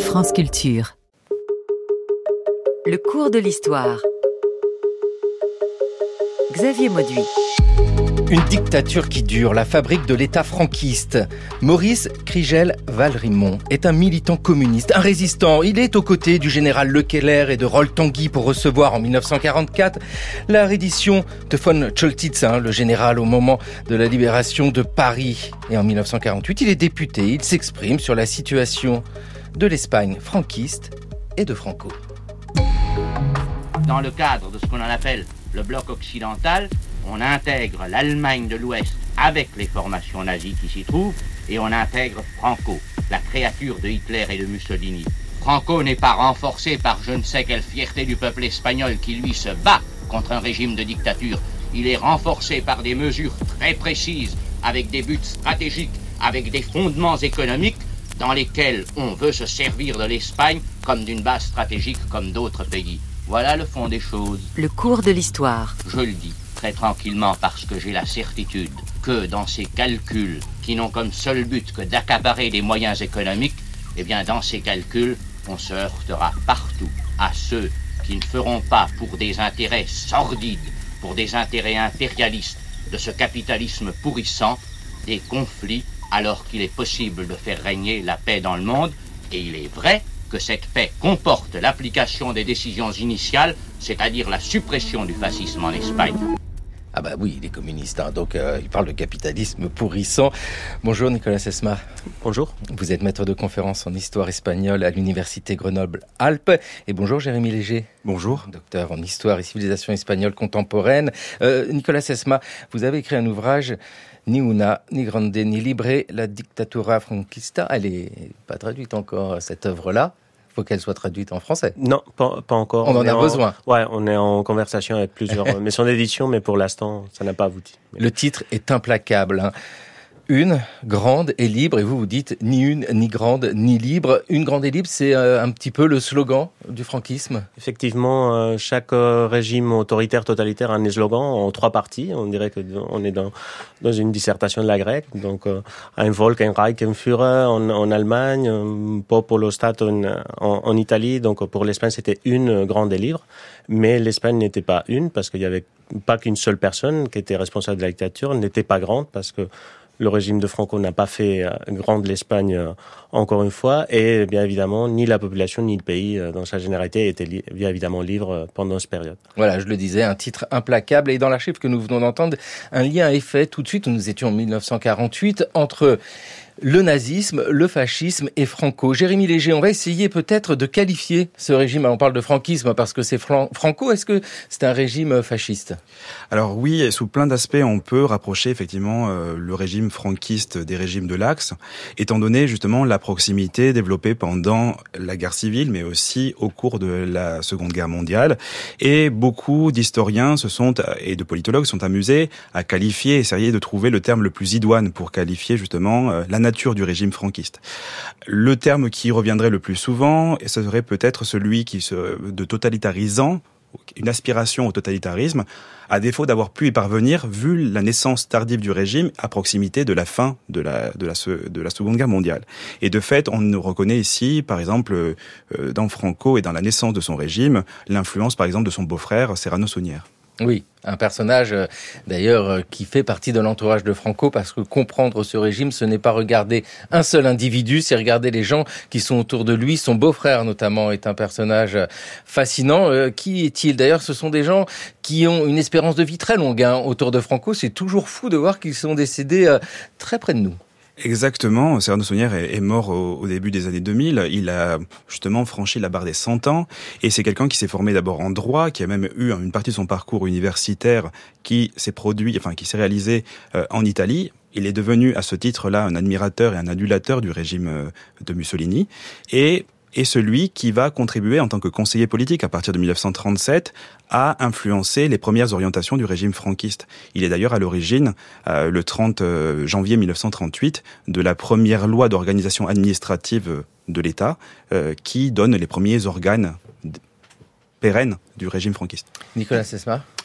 France Culture. Le cours de l'histoire. Xavier Mauduit. Une dictature qui dure, la fabrique de l'État franquiste. Maurice Krigel-Valrimont est un militant communiste, un résistant. Il est aux côtés du général Lekeller et de Rol-Tanguy pour recevoir en 1944 la reddition de von Choltitz, le général au moment de la libération de Paris. Et en 1948, il est député. Il s'exprime sur la situation de l'Espagne franquiste et de Franco. Dans le cadre de ce qu'on en appelle le bloc occidental, on intègre l'Allemagne de l'Ouest avec les formations nazies qui s'y trouvent et on intègre Franco, la créature de Hitler et de Mussolini. Franco n'est pas renforcé par je ne sais quelle fierté du peuple espagnol qui lui se bat contre un régime de dictature. Il est renforcé par des mesures très précises, avec des buts stratégiques, avec des fondements économiques dans lesquels on veut se servir de l'Espagne comme d'une base stratégique comme d'autres pays. Voilà le fond des choses. Le cours de l'histoire. Je le dis très tranquillement parce que j'ai la certitude que dans ces calculs qui n'ont comme seul but que d'accaparer des moyens économiques, eh bien dans ces calculs, on se heurtera partout à ceux qui ne feront pas pour des intérêts sordides, pour des intérêts impérialistes de ce capitalisme pourrissant, des conflits alors qu'il est possible de faire régner la paix dans le monde. Et il est vrai que cette paix comporte l'application des décisions initiales, c'est-à-dire la suppression du fascisme en Espagne. Ah bah oui, il est communiste, donc il parle de capitalisme pourrissant. Bonjour Nicolas Sesma. Bonjour. Vous êtes maître de conférence en histoire espagnole à l'université Grenoble-Alpes. Et bonjour Jérémy Léger. Bonjour. Docteur en histoire et civilisation espagnole contemporaine. Nicolas Sesma, vous avez écrit un ouvrage, Ni una, ni grande, ni libre, la dictatura franquista. Elle est pas traduite encore, cette œuvre-là. Il faut qu'elle soit traduite en français. Non, pas encore. On en a besoin. Ouais, on est en conversation avec plusieurs maisons d'édition, mais pour l'instant, ça n'a pas abouti. Le titre est implacable. Une, grande et libre, et vous dites ni une, ni grande, ni libre. Une grande et libre, c'est un petit peu le slogan du franquisme. Effectivement, chaque régime autoritaire, totalitaire a un slogan en 3 parties. On dirait qu'on est dans une dissertation de la grecque. Donc, ein Volk, ein Reich, ein Führer en Allemagne, Popolo Stato en Italie. Donc, pour l'Espagne, c'était une grande et libre. Mais l'Espagne n'était pas une, parce qu'il n'y avait pas qu'une seule personne qui était responsable de la dictature, n'était pas grande, parce que le régime de Franco n'a pas fait grande l'Espagne encore une fois, et bien évidemment, ni la population ni le pays dans sa généralité était bien évidemment libre pendant cette période. Voilà, je le disais, un titre implacable, et dans l'archive que nous venons d'entendre, un lien est fait tout de suite, nous étions en 1948, entre le nazisme, le fascisme et Franco. Jérémy Léger, on va essayer peut-être de qualifier ce régime. On parle de franquisme parce que c'est Franco. Est-ce que c'est un régime fasciste ? Alors oui, et sous plein d'aspects, on peut rapprocher effectivement le régime franquiste des régimes de l'Axe, étant donné justement la proximité développée pendant la guerre civile, mais aussi au cours de la Seconde Guerre mondiale. Et beaucoup d'historiens et de politologues sont amusés à qualifier, essayer de trouver le terme le plus idoine pour qualifier justement la nature du régime franquiste. Le terme qui reviendrait le plus souvent, ce serait peut-être celui de totalitarisant, une aspiration au totalitarisme, à défaut d'avoir pu y parvenir, vu la naissance tardive du régime à proximité de la fin de la Seconde Guerre mondiale. Et de fait, on reconnaît ici, par exemple, dans Franco et dans la naissance de son régime, l'influence, par exemple, de son beau-frère, Serrano Suñer. Oui, un personnage d'ailleurs qui fait partie de l'entourage de Franco, parce que comprendre ce régime, ce n'est pas regarder un seul individu, c'est regarder les gens qui sont autour de lui. Son beau-frère notamment est un personnage fascinant. Qui est-il ? D'ailleurs, ce sont des gens qui ont une espérance de vie très longue autour de Franco. C'est toujours fou de voir qu'ils sont décédés très près de nous. Exactement, Serrano Suñer est mort au début des années 2000, il a justement franchi la barre des 100 ans, et c'est quelqu'un qui s'est formé d'abord en droit, qui a même eu une partie de son parcours universitaire qui s'est réalisé en Italie. Il est devenu à ce titre-là un admirateur et un adulateur du régime de Mussolini, et celui qui va contribuer en tant que conseiller politique à partir de 1937 à influencer les premières orientations du régime franquiste. Il est d'ailleurs à l'origine, le 30 janvier 1938, de la première loi d'organisation administrative de l'État qui donne les premiers organes pérennes du régime franquiste. Nicolas Sesma ?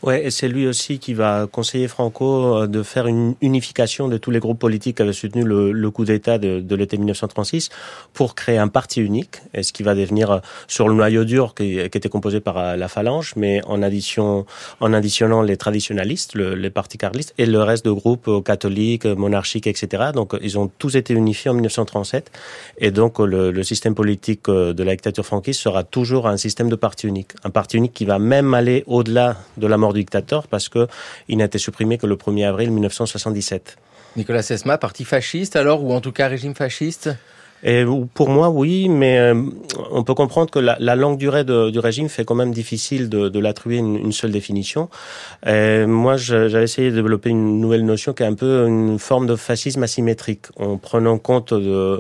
Ouais, et c'est lui aussi qui va conseiller Franco de faire une unification de tous les groupes politiques qui avaient soutenu le coup d'État de l'été 1936 pour créer un parti unique, et ce qui va devenir sur le noyau dur qui était composé par la Phalange, mais en additionnant les traditionalistes, les partis carlistes, et le reste de groupes catholiques, monarchiques, etc. Donc ils ont tous été unifiés en 1937, et donc le système politique de la dictature franquiste sera toujours un système de parti unique. Un parti unique qui va même aller au-delà de la mort du dictateur, parce qu'il n'a été supprimé que le 1er avril 1977. Nicolas Sesma, parti fasciste alors, ou en tout cas régime fasciste ? Et pour moi, oui, mais on peut comprendre que la longue durée du régime fait quand même difficile de l'attribuer une seule définition. Et moi, j'avais essayé de développer une nouvelle notion qui est un peu une forme de fascisme asymétrique, en prenant compte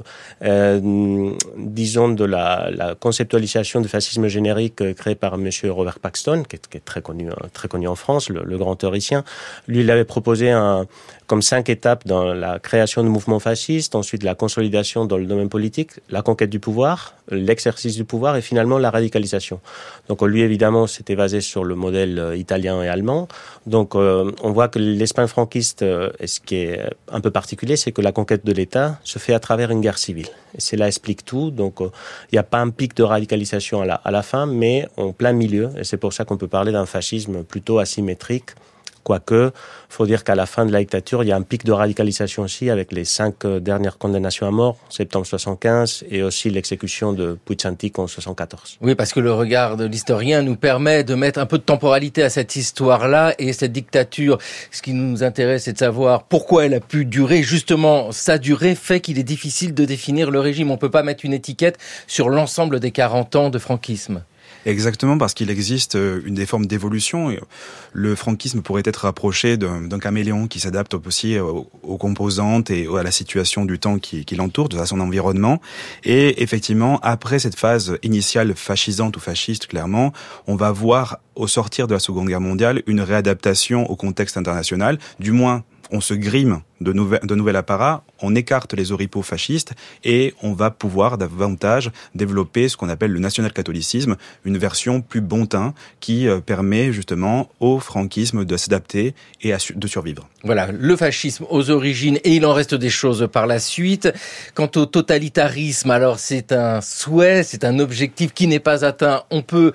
disons, de la conceptualisation du fascisme générique créé par monsieur Robert Paxton, qui est très connu en France, le grand théoricien. Lui, il avait proposé comme 5 étapes dans la création du mouvement fasciste, ensuite la consolidation dans le domaine politique, la conquête du pouvoir, l'exercice du pouvoir et finalement la radicalisation. Donc lui, évidemment, s'était basé sur le modèle italien et allemand. Donc on voit que l'Espagne franquiste, et ce qui est un peu particulier, c'est que la conquête de l'État se fait à travers une guerre civile. Et cela explique tout. Donc il n'y a pas un pic de radicalisation à la fin, mais en plein milieu. Et c'est pour ça qu'on peut parler d'un fascisme plutôt asymétrique. Quoique, faut dire qu'à la fin de la dictature, il y a un pic de radicalisation aussi avec les 5 dernières condamnations à mort, septembre 75, et aussi l'exécution de Puig-Antich en 74. Oui, parce que le regard de l'historien nous permet de mettre un peu de temporalité à cette histoire-là et cette dictature. Ce qui nous intéresse, c'est de savoir pourquoi elle a pu durer. Justement, sa durée fait qu'il est difficile de définir le régime. On peut pas mettre une étiquette sur l'ensemble des 40 ans de franquisme. Exactement, parce qu'il existe des formes d'évolution. Le franquisme pourrait être rapproché d'un caméléon qui s'adapte aussi aux composantes et à la situation du temps qui l'entoure, à son environnement. Et effectivement, après cette phase initiale fascisante ou fasciste, clairement, on va voir, au sortir de la Seconde Guerre mondiale, une réadaptation au contexte international, du moins on se grime de nouvel apparat, on écarte les oripeaux fascistes et on va pouvoir davantage développer ce qu'on appelle le national-catholicisme, une version plus bon teint qui permet justement au franquisme de s'adapter et de survivre. Voilà, le fascisme aux origines, et il en reste des choses par la suite. Quant au totalitarisme, alors c'est un souhait, c'est un objectif qui n'est pas atteint. On peut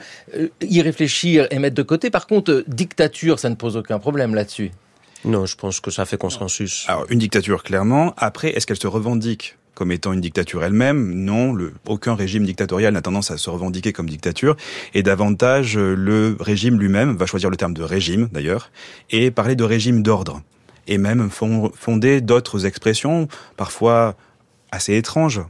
y réfléchir et mettre de côté. Par contre, dictature, ça ne pose aucun problème là-dessus. Non, je pense que ça fait consensus. Alors, une dictature, clairement. Après, est-ce qu'elle se revendique comme étant une dictature elle-même? Non, aucun régime dictatorial n'a tendance à se revendiquer comme dictature. Et davantage, le régime lui-même va choisir le terme de régime, d'ailleurs, et parler de régime d'ordre. Et même fonder d'autres expressions, parfois assez étranges,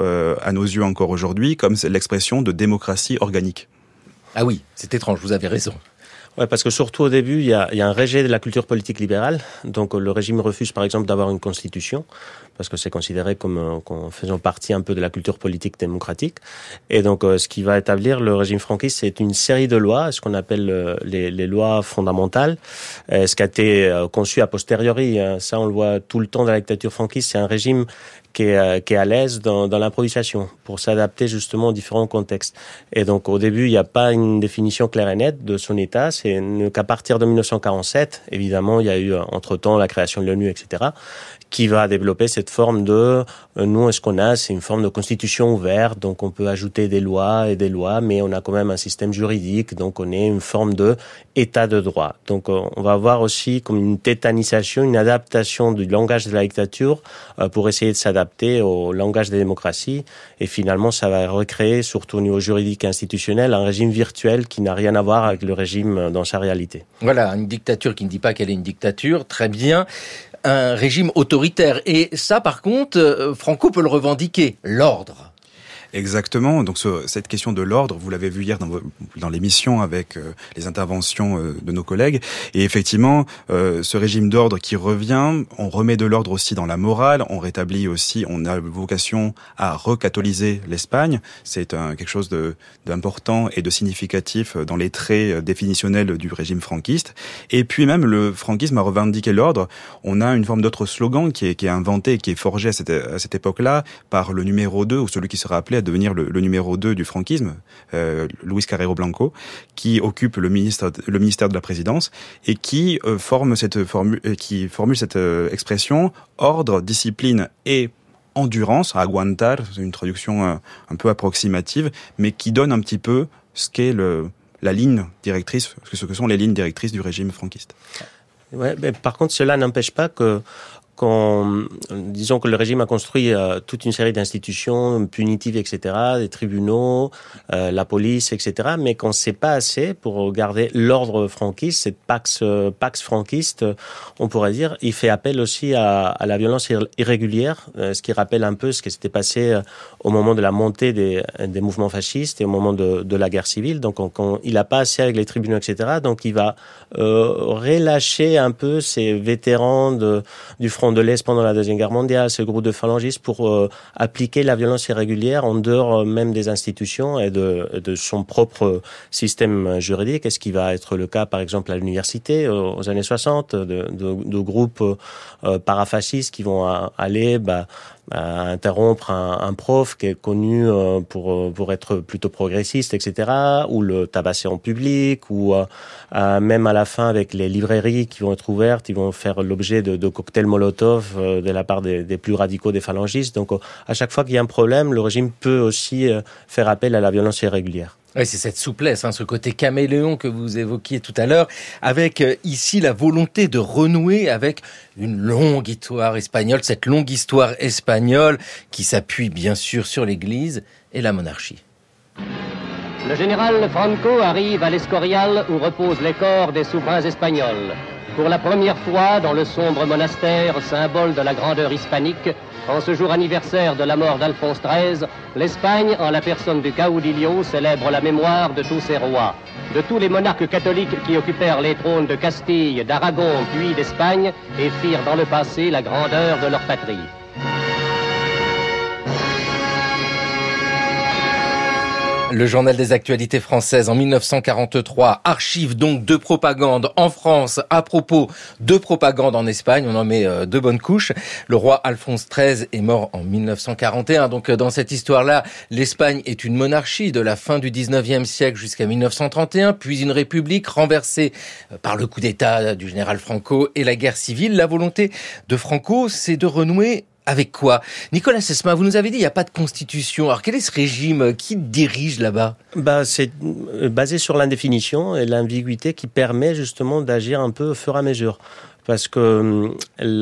à nos yeux encore aujourd'hui, comme l'expression de démocratie organique. Ah oui, c'est étrange, vous avez raison. Ouais, parce que surtout au début, il y a un rejet de la culture politique libérale. Donc le régime refuse par exemple d'avoir une constitution, parce que c'est considéré comme faisant partie un peu de la culture politique démocratique. Et donc ce qui va établir le régime franquiste, c'est une série de lois, ce qu'on appelle les lois fondamentales, ce qui a été conçu a posteriori. Ça, on le voit tout le temps dans la dictature franquiste. C'est un régime qui est à l'aise dans l'improvisation pour s'adapter justement aux différents contextes. Et donc au début, il n'y a pas une définition claire et nette de son état. C'est qu'à partir de 1947, évidemment, il y a eu entre-temps la création de l'ONU, etc., qui va développer cette forme de nous, ce qu'on a, c'est une forme de constitution ouverte, donc on peut ajouter des lois, mais on a quand même un système juridique, donc on est une forme de état de droit. Donc on va avoir aussi comme une tétanisation, une adaptation du langage de la dictature pour essayer de s'adapter au langage des démocraties, et finalement ça va recréer, surtout au niveau juridique et institutionnel, un régime virtuel qui n'a rien à voir avec le régime dans sa réalité. Voilà, une dictature qui ne dit pas qu'elle est une dictature, très bien. Un régime autoritaire. Et ça, par contre, Franco peut le revendiquer, l'ordre. Exactement. Donc cette question de l'ordre, vous l'avez vu hier dans l'émission avec les interventions de nos collègues. Et effectivement, ce régime d'ordre qui revient, on remet de l'ordre aussi dans la morale, on rétablit aussi, on a vocation à recatholiser l'Espagne. C'est quelque chose d'important et de significatif dans les traits définitionnels du régime franquiste. Et puis même, le franquisme a revendiqué l'ordre. On a une forme d'autre slogan qui est inventé, qui est forgé à cette époque-là par le numéro 2, ou celui qui sera appelé à devenir le numéro 2 du franquisme, Luis Carrero Blanco, qui occupe le ministère de la présidence et qui formule cette expression ordre, discipline et endurance, aguantar, c'est une traduction un peu approximative, mais qui donne un petit peu ce qu'est la ligne directrice, ce que sont les lignes directrices du régime franquiste. Ouais, mais par contre, cela n'empêche pas disons que le régime a construit toute une série d'institutions punitives, etc., des tribunaux, la police, etc., mais qu'on ne sait pas assez pour garder l'ordre franquiste, cette pax franquiste, on pourrait dire. Il fait appel aussi à la violence irrégulière, ce qui rappelle un peu ce qui s'était passé au moment de la montée des mouvements fascistes et au moment de la guerre civile. Donc, il n'a pas assez avec les tribunaux, etc., donc il va relâcher un peu ces vétérans du front de l'Est pendant la Deuxième Guerre mondiale, ce groupe de phalangistes pour appliquer la violence irrégulière en dehors même des institutions et de son propre système juridique. Est-ce qui va être le cas, par exemple, à l'université aux années 60, de groupes parafascistes qui vont aller à interrompre un prof qui est connu pour être plutôt progressiste, etc., ou le tabasser en public, ou même à la fin avec les librairies qui vont être ouvertes, ils vont faire l'objet de cocktails Molotov de la part des plus radicaux des phalangistes. Donc à chaque fois qu'il y a un problème, le régime peut aussi faire appel à la violence irrégulière. Oui, c'est cette souplesse, ce côté caméléon que vous évoquiez tout à l'heure, avec ici la volonté de renouer avec une longue histoire espagnole, cette longue histoire espagnole qui s'appuie bien sûr sur l'Église et la monarchie. Le général Franco arrive à l'Escorial où reposent les corps des souverains espagnols. Pour la première fois dans le sombre monastère, symbole de la grandeur hispanique, en ce jour anniversaire de la mort d'Alphonse XIII, l'Espagne, en la personne du caudillo, célèbre la mémoire de tous ses rois, de tous les monarques catholiques qui occupèrent les trônes de Castille, d'Aragon, puis d'Espagne, et firent dans le passé la grandeur de leur patrie. Le journal des actualités françaises en 1943, archive donc de propagande en France à propos de propagande en Espagne. On en met deux bonnes couches. Le roi Alphonse XIII est mort en 1941. Donc dans cette histoire-là, l'Espagne est une monarchie de la fin du 19e siècle jusqu'à 1931, puis une république renversée par le coup d'État du général Franco et la guerre civile. La volonté de Franco, c'est de renouer avec quoi? Nicolas Sesma, vous nous avez dit il n'y a pas de constitution. Alors quel est ce régime? Qui dirige là-bas? C'est basé sur l'indéfinition et l'ambiguïté qui permet justement d'agir un peu au fur et à mesure. Parce que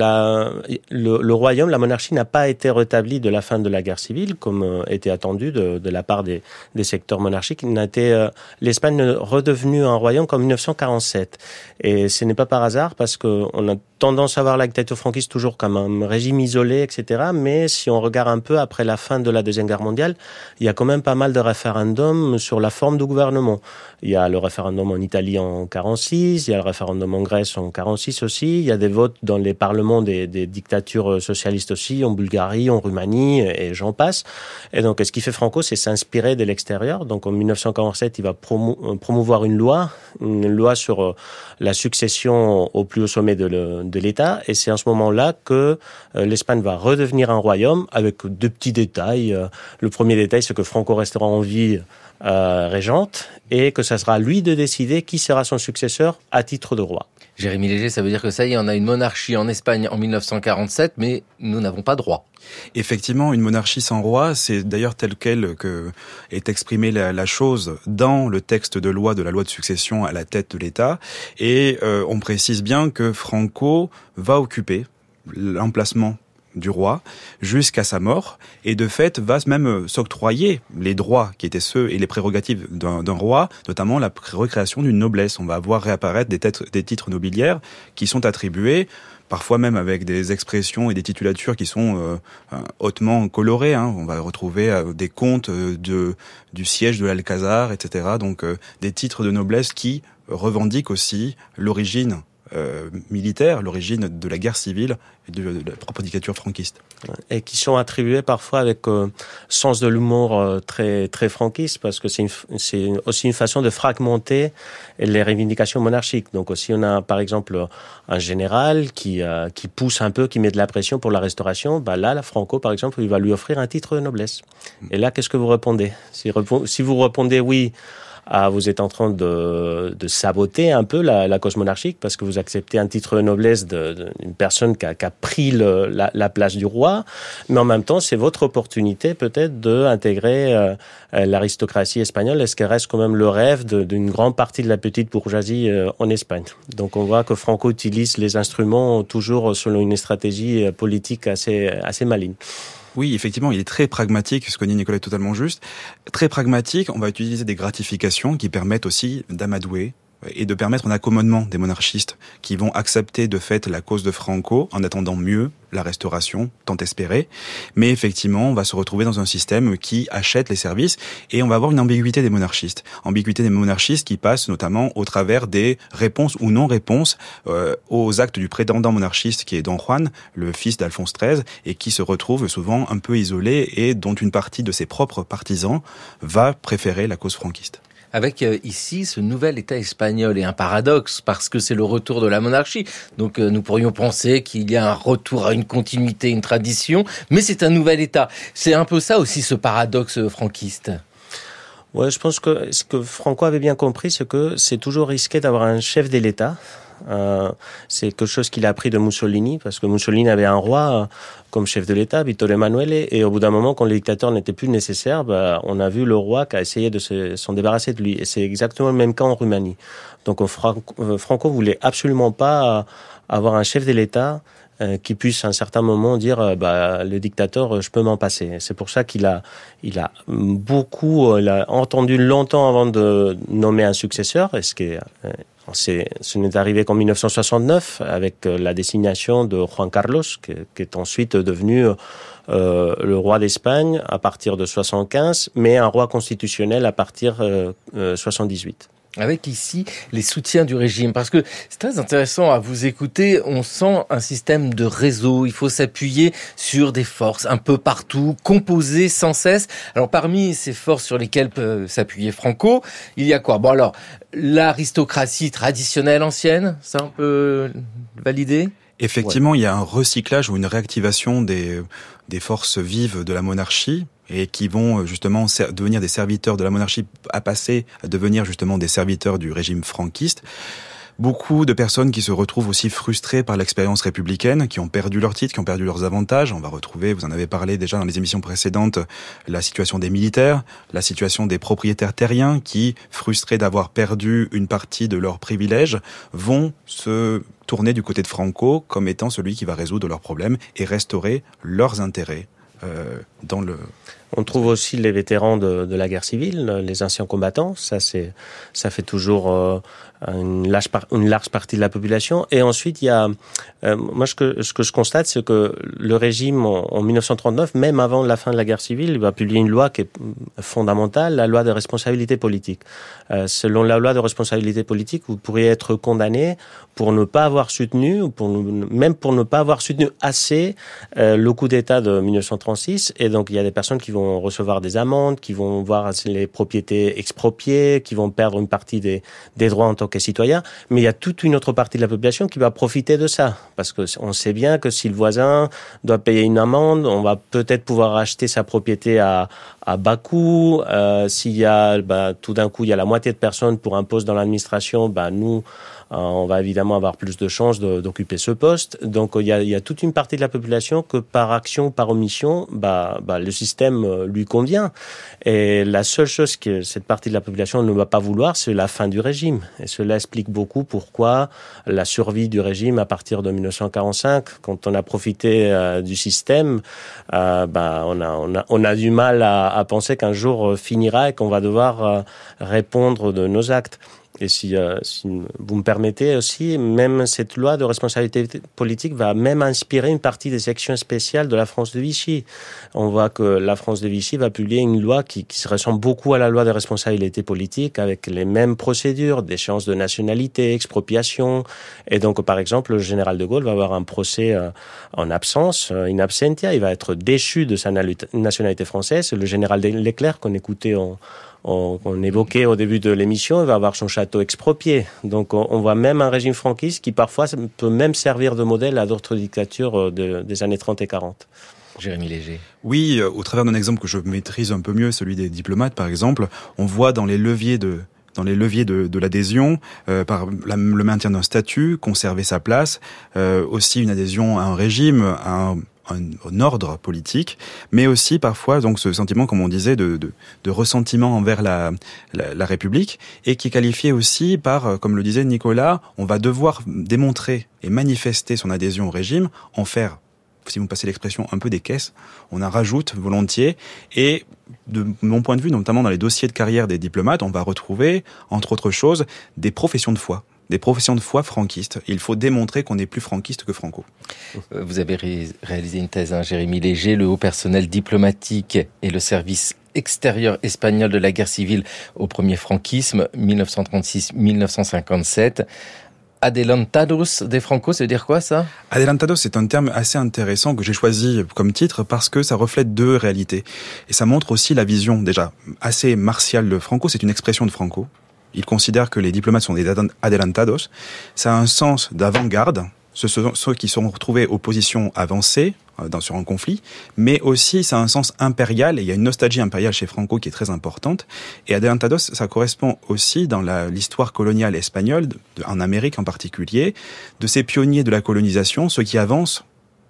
le royaume, la monarchie n'a pas été rétablie de la fin de la guerre civile, comme était attendu de la part des secteurs monarchiques. L'Espagne est redevenue un royaume qu'en 1947. Et ce n'est pas par hasard, parce qu'on a tendance à voir la dictature franquiste toujours comme un régime isolé, etc. Mais si on regarde un peu après la fin de la Deuxième Guerre mondiale, il y a quand même pas mal de référendums sur la forme de gouvernement. Il y a le référendum en Italie en 46, il y a le référendum en Grèce en 46 aussi, il y a des votes dans les parlements des dictatures socialistes aussi, en Bulgarie, en Roumanie, et j'en passe. Et donc, ce qui fait Franco, c'est s'inspirer de l'extérieur. Donc, en 1947, il va promouvoir une loi sur la succession au plus haut sommet de l'État. Et c'est à ce moment-là que l'Espagne va redevenir un royaume avec deux petits détails. Le premier détail, c'est que Franco restera en vie régente et que ça sera à lui de décider qui sera son successeur à titre de roi. Jérémy Léger, ça veut dire que ça y est, on a une monarchie en Espagne en 1947, mais nous n'avons pas droit. Effectivement, une monarchie sans roi, c'est d'ailleurs tel quel que est exprimée la chose dans le texte de loi de la loi de succession à la tête de l'État. Et on précise bien que Franco va occuper l'emplacement du roi jusqu'à sa mort et de fait va même s'octroyer les droits qui étaient ceux et les prérogatives d'un roi, notamment la recréation d'une noblesse. On va voir réapparaître des titres nobiliaires qui sont attribués, parfois même avec des expressions et des titulatures qui sont hautement colorées. On va retrouver des comtes du siège de l'Alcazar, etc. Donc des titres de noblesse qui revendiquent aussi l'origine militaire, l'origine de la guerre civile et de la propre dictature franquiste. Et qui sont attribués parfois avec sens de l'humour très très franquiste, parce que c'est aussi une façon de fragmenter les revendications monarchiques. Donc aussi on a par exemple un général qui pousse un peu, qui met de la pression pour la restauration. Là, la Franco par exemple, il va lui offrir un titre de noblesse. Et là, qu'est-ce que vous répondez ? Si vous répondez oui, vous êtes en train de saboter un peu la cause monarchique, parce que vous acceptez un titre de noblesse d'une personne qui a pris la place du roi, mais en même temps, c'est votre opportunité peut-être d'intégrer l'aristocratie espagnole. Est-ce qu'elle reste quand même le rêve d'une grande partie de la petite bourgeoisie en Espagne ? Donc on voit que Franco utilise les instruments toujours selon une stratégie politique assez maligne. Oui, effectivement, il est très pragmatique, ce que dit Nicolas est totalement juste. Très pragmatique, on va utiliser des gratifications qui permettent aussi d'amadouer et de permettre un accommodement des monarchistes qui vont accepter de fait la cause de Franco en attendant mieux la restauration, tant espérée. Mais effectivement, on va se retrouver dans un système qui achète les services et on va avoir une ambiguïté des monarchistes. Ambiguïté des monarchistes qui passe notamment au travers des réponses ou non-réponses aux actes du prétendant monarchiste qui est Don Juan, le fils d'Alphonse XIII, et qui se retrouve souvent un peu isolé et dont une partie de ses propres partisans va préférer la cause franquiste. Avec ici ce nouvel État espagnol et un paradoxe, parce que c'est le retour de la monarchie. Donc nous pourrions penser qu'il y a un retour à une continuité, une tradition, mais c'est un nouvel État. C'est un peu ça aussi, ce paradoxe franquiste. Ouais, je pense que ce que Franco avait bien compris, c'est que c'est toujours risqué d'avoir un chef de l'État. C'est quelque chose qu'il a appris de Mussolini, parce que Mussolini avait un roi comme chef de l'État, Vittorio Emanuele, et au bout d'un moment, quand le dictateur n'était plus nécessaire, on a vu le roi qui a essayé de s'en débarrasser de lui. Et c'est exactement le même cas en Roumanie. Donc Franco voulait absolument pas avoir un chef de l'État qui puisse à un certain moment dire le dictateur, je peux m'en passer. C'est pour ça qu'il a entendu longtemps avant de nommer un successeur, et ce n'est arrivé qu'en 1969 avec la désignation de Juan Carlos, qui est ensuite devenu le roi d'Espagne à partir de 75, mais un roi constitutionnel à partir 78. Avec ici les soutiens du régime, parce que c'est très intéressant à vous écouter, on sent un système de réseau, il faut s'appuyer sur des forces un peu partout, composées sans cesse. Alors parmi ces forces sur lesquelles peut s'appuyer Franco, il y a quoi ? Bon alors, l'aristocratie traditionnelle ancienne, ça on peut valider ? Effectivement, il y a un recyclage ou une réactivation des forces vives de la monarchie, et qui vont justement devenir des serviteurs de la monarchie, à devenir justement des serviteurs du régime franquiste. Beaucoup de personnes qui se retrouvent aussi frustrées par l'expérience républicaine, qui ont perdu leurs titres, qui ont perdu leurs avantages. On va retrouver, vous en avez parlé déjà dans les émissions précédentes, la situation des militaires, la situation des propriétaires terriens qui, frustrés d'avoir perdu une partie de leurs privilèges, vont se tourner du côté de Franco comme étant celui qui va résoudre leurs problèmes et restaurer leurs intérêts dans le... On trouve aussi les vétérans de la guerre civile, les anciens combattants. Ça fait toujours une large partie de la population. Et ensuite, il y a, moi, ce que je constate, c'est que le régime, en 1939, même avant la fin de la guerre civile, il va publier une loi qui est fondamentale, la loi de responsabilité politique. Selon la loi de responsabilité politique, vous pourriez être condamné pour ne pas avoir soutenu, même pour ne pas avoir soutenu assez le coup d'État de 1936. Et donc, il y a des personnes qui vont recevoir des amendes, qui vont voir les propriétés expropriées, qui vont perdre une partie des droits en tant que citoyens. Mais il y a toute une autre partie de la population qui va profiter de ça. Parce que on sait bien que si le voisin doit payer une amende, on va peut-être pouvoir acheter sa propriété à bas coût. S'il y a, tout d'un coup, il y a la moitié de personnes pour un poste dans l'administration, nous, on va évidemment avoir plus de chances d'occuper ce poste. Donc il y a toute une partie de la population que par action ou par omission, le système lui convient. Et la seule chose que cette partie de la population ne va pas vouloir, c'est la fin du régime. Et cela explique beaucoup pourquoi la survie du régime à partir de 1945, quand on a profité du système, on a du mal à penser qu'un jour finira et qu'on va devoir répondre de nos actes. Et si vous me permettez aussi, même cette loi de responsabilité politique va même inspirer une partie des sections spéciales de la France de Vichy. On voit que la France de Vichy va publier une loi qui se ressemble beaucoup à la loi de responsabilité politique, avec les mêmes procédures, d'échéance de nationalité, expropriation. Et donc, par exemple, le général de Gaulle va avoir un procès en absence, in absentia. Il va être déchu de sa nationalité française. Le général Leclerc, qu'on écoutait on évoquait au début de l'émission, il va avoir son château exproprié. Donc on voit même un régime franquiste qui parfois peut même servir de modèle à d'autres dictatures des années 30 et 40. Jérémy Léger. Oui, au travers d'un exemple que je maîtrise un peu mieux, celui des diplomates par exemple, on voit dans les leviers de l'adhésion, par le maintien d'un statut, conserver sa place, aussi une adhésion à un régime, à un ordre politique, mais aussi parfois donc ce sentiment, comme on disait, de ressentiment envers la République, et qui est qualifié aussi par, comme le disait Nicolas, on va devoir démontrer et manifester son adhésion au régime, en faire, si vous me passez l'expression, un peu des caisses, on en rajoute volontiers, et de mon point de vue, notamment dans les dossiers de carrière des diplomates, on va retrouver, entre autres choses, des professions de foi. Des professions de foi franquistes. Il faut démontrer qu'on est plus franquiste que franco. Vous avez réalisé une thèse, Jérémy Léger, le haut personnel diplomatique et le service extérieur espagnol de la guerre civile au premier franquisme, 1936-1957. Adelantados de Franco, ça veut dire quoi ça ? Adelantados, c'est un terme assez intéressant que j'ai choisi comme titre parce que ça reflète deux réalités. Et ça montre aussi la vision déjà assez martiale de Franco, c'est une expression de Franco. Il considère que les diplomates sont des adelantados. Ça a un sens d'avant-garde. Ce sont ceux qui sont retrouvés aux positions avancées sur un conflit, mais aussi ça a un sens impérial, et il y a une nostalgie impériale chez Franco qui est très importante. Et adelantados, ça correspond aussi dans l'histoire coloniale espagnole, en Amérique en particulier, de ces pionniers de la colonisation, ceux qui avancent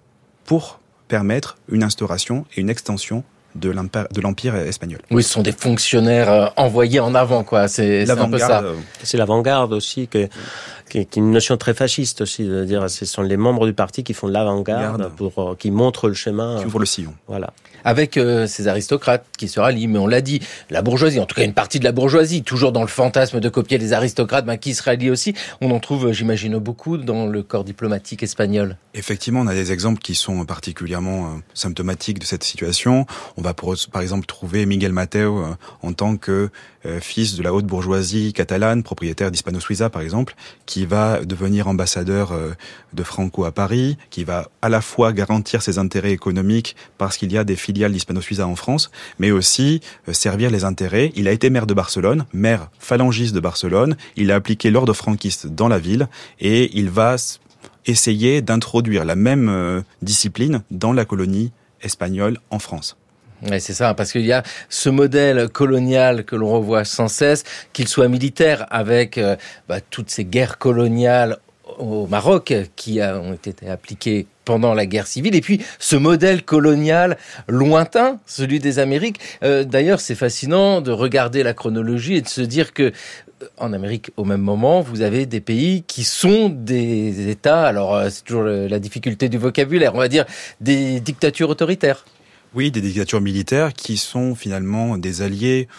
pour permettre une instauration et une extension de l'Empire espagnol. Oui, ce sont des fonctionnaires envoyés en avant, quoi. C'est un peu ça. C'est l'avant-garde aussi, qui est une notion très fasciste aussi, de dire ce sont les membres du parti qui font l'avant-garde, qui montrent le chemin. Qui ouvrent le sillon. Voilà. Avec ces aristocrates qui se rallient, mais on l'a dit, la bourgeoisie, en tout cas une partie de la bourgeoisie, toujours dans le fantasme de copier les aristocrates, qui se rallient aussi. On en trouve, j'imagine, beaucoup dans le corps diplomatique espagnol. Effectivement, on a des exemples qui sont particulièrement symptomatiques de cette situation. On va par exemple trouver Miguel Mateu en tant que fils de la haute bourgeoisie catalane, propriétaire d'Hispano Suiza par exemple, qui va devenir ambassadeur de Franco à Paris, qui va à la fois garantir ses intérêts économiques parce qu'il y a des filiales d'Hispano Suiza en France, mais aussi servir les intérêts. Il a été maire de Barcelone, maire phalangiste de Barcelone, il a appliqué l'ordre franquiste dans la ville, et il va essayer d'introduire la même discipline dans la colonie espagnole en France. Ouais, c'est ça, parce qu'il y a ce modèle colonial que l'on revoit sans cesse, qu'il soit militaire, avec toutes ces guerres coloniales au Maroc qui ont été appliquées pendant la guerre civile, et puis ce modèle colonial lointain, celui des Amériques. D'ailleurs, c'est fascinant de regarder la chronologie et de se dire que en Amérique, au même moment, vous avez des pays qui sont des États, alors c'est toujours la difficulté du vocabulaire, on va dire des dictatures autoritaires. Oui, des dictatures militaires qui sont finalement des alliés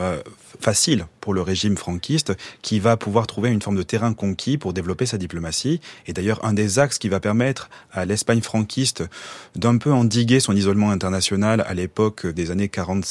faciles pour le régime franquiste, qui va pouvoir trouver une forme de terrain conquis pour développer sa diplomatie. Et d'ailleurs, un des axes qui va permettre à l'Espagne franquiste d'un peu endiguer son isolement international à l'époque des années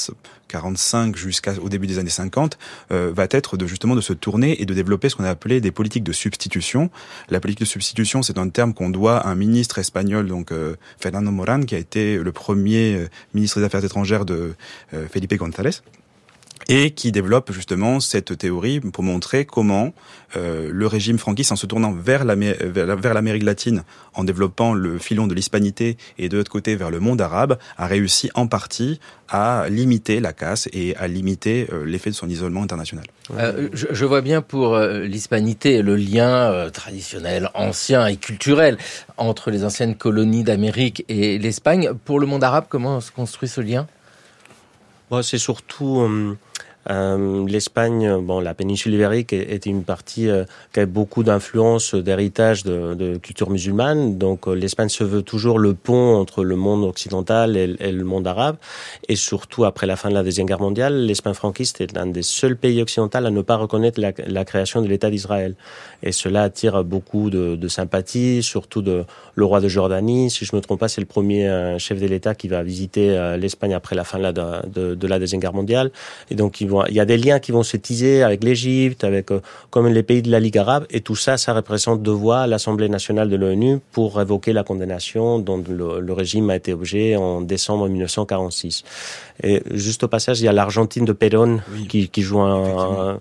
45 jusqu'au début des années 50, va être justement de se tourner et de développer ce qu'on a appelé des politiques de substitution. La politique de substitution, c'est un terme qu'on doit à un ministre espagnol, donc Fernando Morán, qui a été le premier ministre des Affaires étrangères de Felipe González, et qui développe justement cette théorie pour montrer comment le régime franquiste, en se tournant vers l'Amérique latine, en développant le filon de l'hispanité, et de l'autre côté vers le monde arabe, a réussi en partie à limiter la casse et à limiter l'effet de son isolement international. Je vois bien pour l'hispanité le lien traditionnel, ancien et culturel entre les anciennes colonies d'Amérique et l'Espagne. Pour le monde arabe, comment se construit ce lien ? C'est surtout L'Espagne, la péninsule ibérique est une partie qui a beaucoup d'influence, d'héritage de culture musulmane. Donc l'Espagne se veut toujours le pont entre le monde occidental et le monde arabe. Et surtout après la fin de la Deuxième Guerre mondiale, l'Espagne franquiste est l'un des seuls pays occidentaux à ne pas reconnaître la création de l'État d'Israël. Et cela attire beaucoup de sympathie, surtout le roi de Jordanie. Si je ne me trompe pas, c'est le premier chef de l'État qui va visiter l'Espagne après la fin de la Deuxième Guerre mondiale. Et donc il y a des liens qui vont se tisser avec l'Égypte, avec comme les pays de la Ligue arabe. Et tout ça, ça représente deux voix à l'Assemblée nationale de l'ONU pour révoquer la condamnation dont le régime a été objet en décembre 1946. Et juste au passage, il y a l'Argentine de Perón qui joue un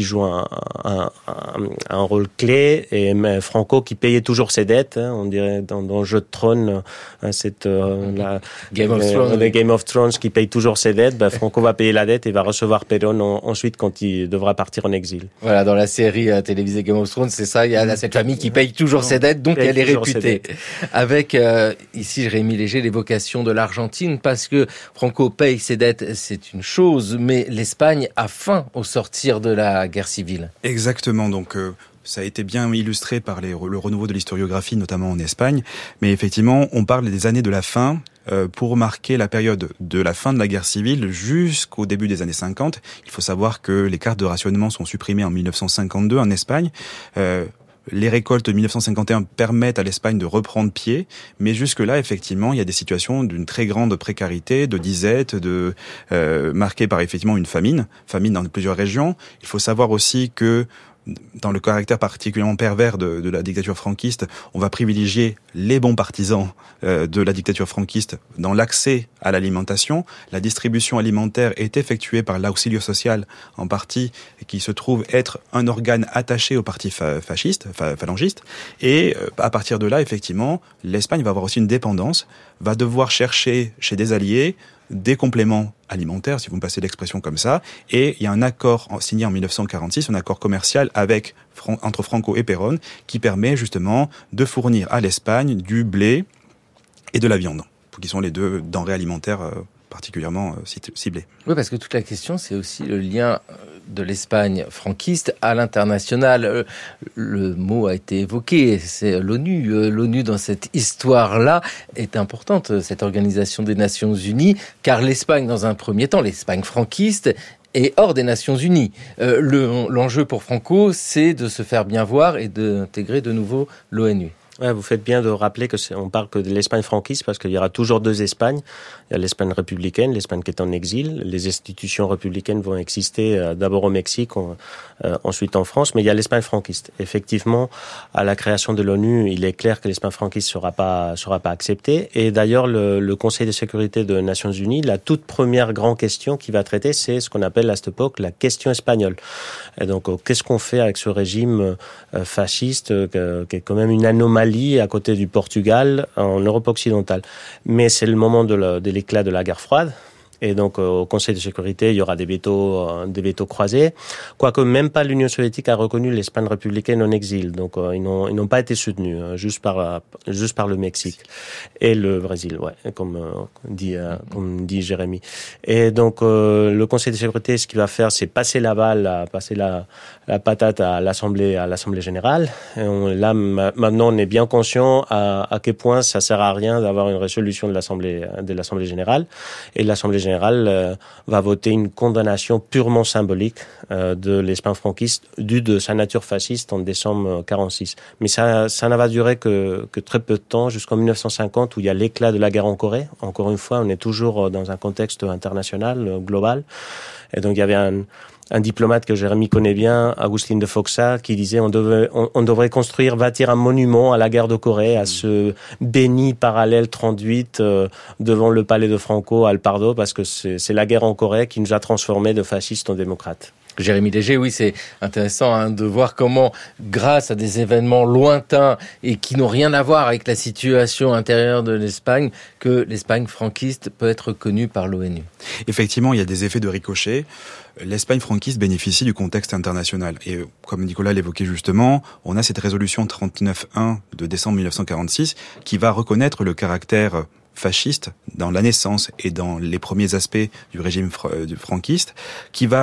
rôle clé, et Franco qui payait toujours ses dettes, on dirait dans Jeu de Trône, Game of Thrones qui paye toujours ses dettes. Franco va payer la dette et va recevoir Perón ensuite quand il devra partir en exil. Voilà, dans la série télévisée Game of Thrones, c'est ça, il y a cette famille qui paye toujours ses dettes, donc elle est réputée. Avec ici Jérémy Léger, l'évocation de l'Argentine, parce que Franco paye ses dettes, c'est une chose, mais l'Espagne a faim au sortir de la guerre civile. Exactement, donc ça a été bien illustré par le renouveau de l'historiographie, notamment en Espagne, mais effectivement, on parle des années de la faim pour marquer la période de la fin de la guerre civile jusqu'au début des années 50. Il faut savoir que les cartes de rationnement sont supprimées en 1952 en Espagne. Les récoltes de 1951 permettent à l'Espagne de reprendre pied, mais jusque-là, effectivement, il y a des situations d'une très grande précarité, de disette, marquées par effectivement une famine dans plusieurs régions. Il faut savoir aussi que dans le caractère particulièrement pervers de la dictature franquiste, on va privilégier les bons partisans de la dictature franquiste dans l'accès à l'alimentation. La distribution alimentaire est effectuée par l'Auxilio Social, en partie, qui se trouve être un organe attaché au parti phalangiste. Et à partir de là, effectivement, l'Espagne va avoir aussi une dépendance, va devoir chercher chez des alliés des compléments alimentaires, si vous me passez l'expression comme ça, et il y a un accord signé en 1946, un accord commercial entre Franco et Perón, qui permet justement de fournir à l'Espagne du blé et de la viande, qui sont les deux denrées alimentaires particulièrement ciblées. Oui, parce que toute la question, c'est aussi le lien de l'Espagne franquiste à l'international. Le mot a été évoqué, c'est l'ONU. L'ONU, dans cette histoire-là, est importante, cette organisation des Nations Unies, car l'Espagne, dans un premier temps, l'Espagne franquiste, est hors des Nations Unies. L'enjeu pour Franco, c'est de se faire bien voir et d'intégrer de nouveau l'ONU. Ouais, vous faites bien de rappeler on parle que de l'Espagne franquiste parce qu'il y aura toujours deux Espagnes. Il y a l'Espagne républicaine, l'Espagne qui est en exil. Les institutions républicaines vont exister d'abord au Mexique, ensuite en France, mais il y a l'Espagne franquiste. Effectivement, à la création de l'ONU, il est clair que l'Espagne franquiste sera pas acceptée. Et d'ailleurs, le Conseil de sécurité des Nations Unies, la toute première grande question qu'il va traiter, c'est ce qu'on appelle à cette époque la question espagnole. Et donc, qu'est-ce qu'on fait avec ce régime fasciste qui est quand même une anomalie à côté du Portugal en Europe occidentale. Mais c'est le moment de l'éclat de la guerre froide. Et donc, au Conseil de sécurité, il y aura des vétos croisés. Quoique même pas l'Union soviétique a reconnu l'Espagne républicaine en exil. Donc, ils n'ont pas été soutenus, juste par le Mexique. Et le Brésil, ouais, comme dit Jérémy. Et donc, le Conseil de sécurité, ce qu'il va faire, c'est passer la balle, passer la patate à l'Assemblée générale. Et là, maintenant, on est bien conscient à quel point ça sert à rien d'avoir une résolution de l'Assemblée générale. Et l'Assemblée générale va voter une condamnation purement symbolique de l'Espagne franquiste due de sa nature fasciste en décembre 46. Mais ça n'a va durer que très peu de temps, jusqu'en 1950 où il y a l'éclat de la guerre en Corée. Encore une fois, on est toujours dans un contexte international, global. Et donc il y avait un diplomate que Jérémy connaît bien, Agustín de Foxa, qui disait on devrait bâtir un monument à la guerre de Corée, à ce béni parallèle 38 devant le palais de Franco à El Pardo, parce que c'est la guerre en Corée qui nous a transformés de fascistes en démocrates. Jérémy Léger, oui, c'est intéressant de voir comment, grâce à des événements lointains et qui n'ont rien à voir avec la situation intérieure de l'Espagne, que l'Espagne franquiste peut être connue par l'ONU. Effectivement, il y a des effets de ricochet. L'Espagne franquiste bénéficie du contexte international. Et comme Nicolas l'évoquait justement, on a cette résolution 39.1 de décembre 1946 qui va reconnaître le caractère fasciste dans la naissance et dans les premiers aspects du régime franquiste, qui va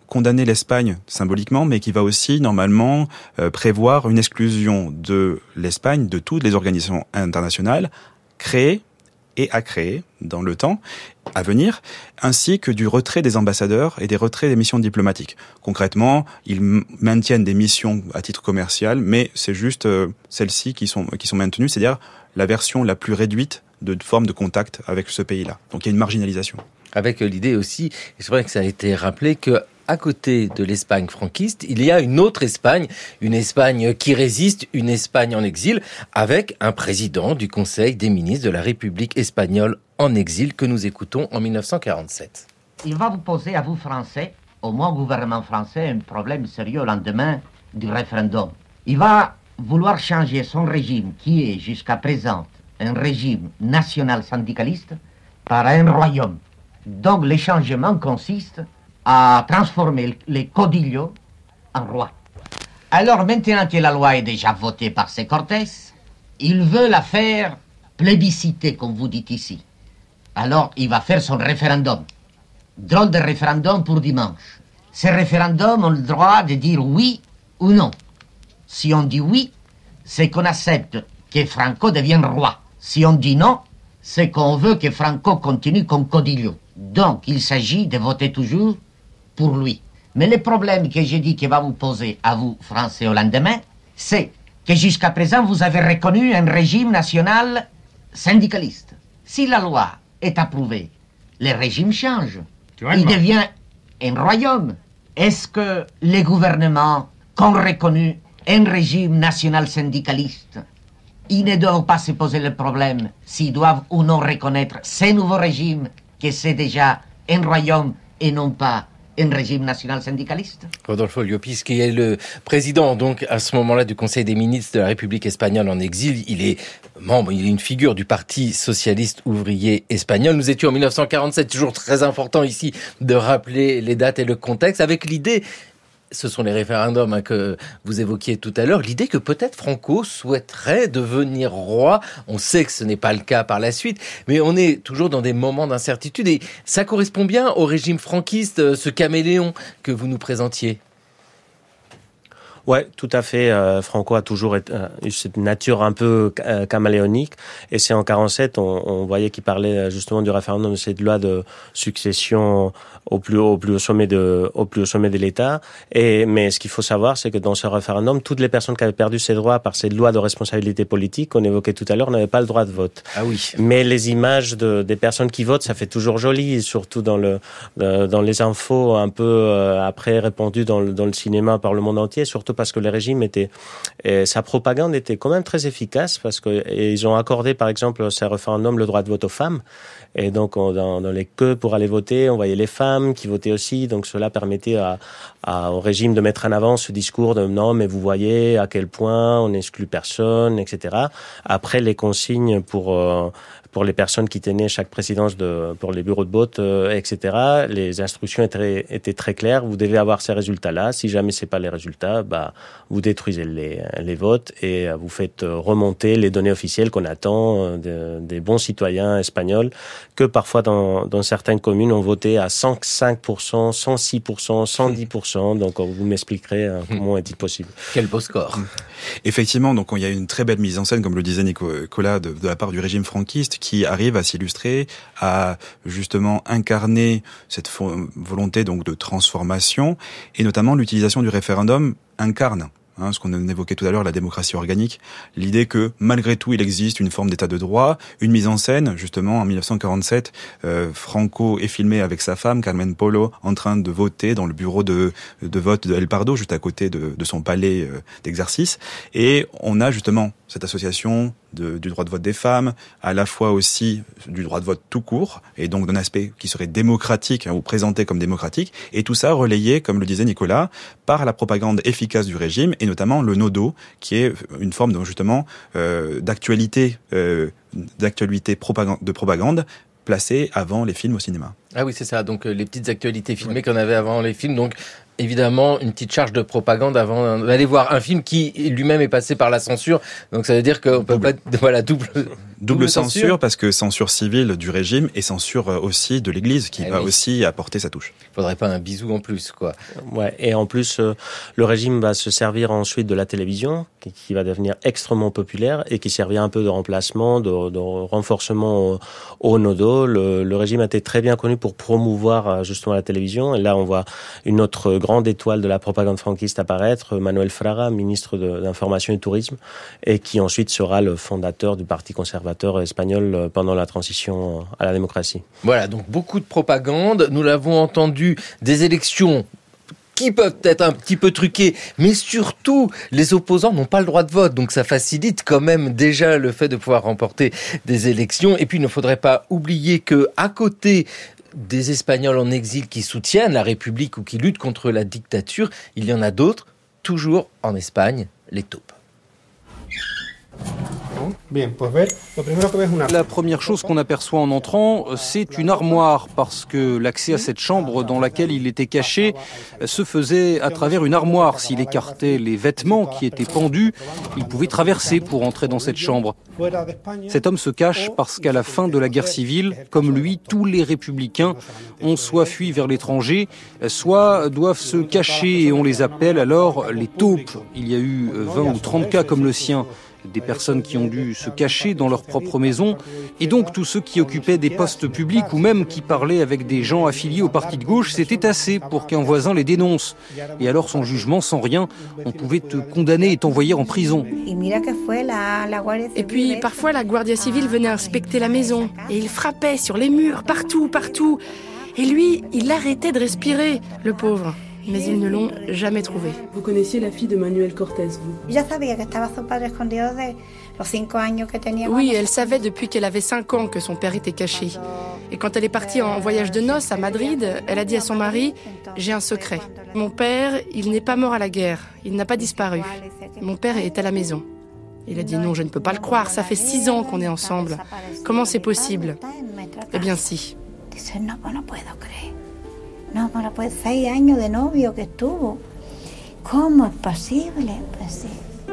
condamner l'Espagne symboliquement, mais qui va aussi normalement prévoir une exclusion de l'Espagne de toutes les organisations internationales créées et à créer dans le temps à venir, ainsi que du retrait des ambassadeurs et des retraits des missions diplomatiques. Concrètement, ils maintiennent des missions à titre commercial, mais c'est juste celles-ci qui sont maintenues, c'est-à-dire la version la plus réduite de forme de contact avec ce pays-là. Donc il y a une marginalisation. Avec l'idée aussi, et c'est vrai que ça a été rappelé, que à côté de l'Espagne franquiste, il y a une autre Espagne, une Espagne qui résiste, une Espagne en exil, avec un président du Conseil des ministres de la République espagnole en exil que nous écoutons en 1947. Il va vous poser à vous Français, au moins au gouvernement français, un problème sérieux au lendemain du référendum. Il va vouloir changer son régime, qui est jusqu'à présent un régime national syndicaliste, par un royaume. Donc le changement consiste à transformer les caudillos en rois. Alors maintenant que la loi est déjà votée par ces Cortés, il veut la faire plébisciter, comme vous dites ici. Alors il va faire son référendum. Drôle de référendum pour dimanche. Ces référendums ont le droit de dire oui ou non. Si on dit oui, c'est qu'on accepte que Franco devienne roi. Si on dit non, c'est qu'on veut que Franco continue comme caudillo. Donc il s'agit de voter toujours pour lui. Mais le problème que j'ai dit qu'il va vous poser à vous, Français, au lendemain, c'est que jusqu'à présent, vous avez reconnu un régime national syndicaliste. Si la loi est approuvée, le régime change. Il devient un royaume. Est-ce que les gouvernements qui ont reconnu un régime national syndicaliste, ils ne doivent pas se poser le problème s'ils doivent ou non reconnaître ces nouveaux régimes, que c'est déjà un royaume et non pas un régime national syndicaliste? Rodolfo Llopis, qui est le président, donc, à ce moment-là, du Conseil des ministres de la République espagnole en exil. Il est membre, il est une figure du Parti socialiste ouvrier espagnol. Nous étions en 1947, toujours très important ici de rappeler les dates et le contexte, avec l'idée, ce sont les référendums que vous évoquiez tout à l'heure, l'idée que peut-être Franco souhaiterait devenir roi. On sait que ce n'est pas le cas par la suite, mais on est toujours dans des moments d'incertitude et ça correspond bien au régime franquiste, ce caméléon que vous nous présentiez. Ouais, tout à fait. Franco a toujours eu cette nature un peu caméléonique. Et c'est en 47, on voyait qu'il parlait justement du référendum de cette loi de succession au plus haut sommet de l'État. Mais ce qu'il faut savoir, c'est que dans ce référendum, toutes les personnes qui avaient perdu ces droits par cette loi de responsabilité politique qu'on évoquait tout à l'heure n'avaient pas le droit de vote. Ah oui. Mais les images des personnes qui votent, ça fait toujours joli, surtout dans les infos un peu après répandues dans le cinéma par le monde entier, surtout parce que le régime sa propagande était quand même très efficace parce que ils ont accordé par exemple ce référendum le droit de vote aux femmes et donc dans les queues pour aller voter on voyait les femmes qui votaient aussi, donc cela permettait au régime de mettre en avant ce discours de non mais vous voyez à quel point on n'exclut personne, etc. Après les consignes pour les personnes qui tenaient chaque présidence pour les bureaux de vote, etc. Les instructions étaient très claires. Vous devez avoir ces résultats-là. Si jamais c'est pas les résultats, vous détruisez les votes et vous faites remonter les données officielles qu'on attend des bons citoyens espagnols que parfois dans certaines communes ont voté à 105%, 106%, 110%. Donc vous m'expliquerez comment est-il possible. Quel beau score. Effectivement, donc il y a une très belle mise en scène, comme le disait Nicolas, de la part du régime franquiste, qui arrive à s'illustrer, à justement incarner cette volonté donc de transformation, et notamment l'utilisation du référendum incarne. Ce qu'on évoquait tout à l'heure, la démocratie organique, l'idée que malgré tout il existe une forme d'état de droit, une mise en scène, justement en 1947, Franco est filmé avec sa femme Carmen Polo en train de voter dans le bureau de vote de El Pardo, juste à côté de son palais d'exercice, et on a justement cette association du droit de vote des femmes, à la fois aussi du droit de vote tout court, et donc d'un aspect qui serait démocratique, ou présenté comme démocratique, et tout ça relayé, comme le disait Nicolas, par la propagande efficace du régime, et notamment le nodo, qui est une forme de, justement d'actualité de propagande placée avant les films au cinéma. Ah oui, c'est ça. Donc les petites actualités filmées qu'on avait avant les films. Donc évidemment, une petite charge de propagande avant d'aller voir un film qui lui-même est passé par la censure. Donc ça veut dire qu'on peut pas... Voilà, double censure, parce que censure civile du régime et censure aussi de l'Église qui va aussi apporter sa touche. Faudrait pas un bisou en plus, quoi. Ouais, et en plus, le régime va se servir ensuite de la télévision, qui va devenir extrêmement populaire et qui servira un peu de remplacement, de renforcement au nodo. Le régime a été très bien connu pour promouvoir justement la télévision. Et là, on voit une autre grande étoile de la propagande franquiste apparaître, Manuel Fraga, ministre de l'Information et du Tourisme, et qui ensuite sera le fondateur du Parti conservateur espagnol pendant la transition à la démocratie. Voilà, donc beaucoup de propagande. Nous l'avons entendu, des élections qui peuvent être un petit peu truquées, mais surtout, les opposants n'ont pas le droit de vote, donc ça facilite quand même déjà le fait de pouvoir remporter des élections. Et puis, il ne faudrait pas oublier que, à côté des Espagnols en exil qui soutiennent la République ou qui luttent contre la dictature, il y en a d'autres, toujours en Espagne, les taupes. La première chose qu'on aperçoit en entrant, c'est une armoire, parce que l'accès à cette chambre dans laquelle il était caché se faisait à travers une armoire. S'il écartait les vêtements qui étaient pendus, il pouvait traverser pour entrer dans cette chambre. Cet homme se cache parce qu'à la fin de la guerre civile, comme lui, tous les républicains ont soit fui vers l'étranger, soit doivent se cacher, et on les appelle alors les taupes. Il y a eu 20 ou 30 cas comme le sien, des personnes qui ont dû se cacher dans leur propre maison, et donc tous ceux qui occupaient des postes publics ou même qui parlaient avec des gens affiliés au parti de gauche, c'était assez pour qu'un voisin les dénonce. Et alors son jugement, sans rien, on pouvait te condamner et t'envoyer en prison. Et puis parfois la Guardia Civile venait inspecter la maison, et il frappait sur les murs, partout. Et lui, il arrêtait de respirer, le pauvre. Mais ils ne l'ont jamais trouvé. Vous connaissiez la fille de Manuel Cortés, vous? Oui, elle savait depuis qu'elle avait 5 ans que son père était caché. Et quand elle est partie en voyage de noces à Madrid, elle a dit à son mari « J'ai un secret. Mon père, il n'est pas mort à la guerre. Il n'a pas disparu. Mon père est à la maison. » Il a dit « Non, je ne peux pas le croire. Ça fait 6 ans qu'on est ensemble. Comment c'est possible ?» Eh bien si. No, pero pues 6 años de novio que estuvo. ¿Cómo es posible? Pues sí.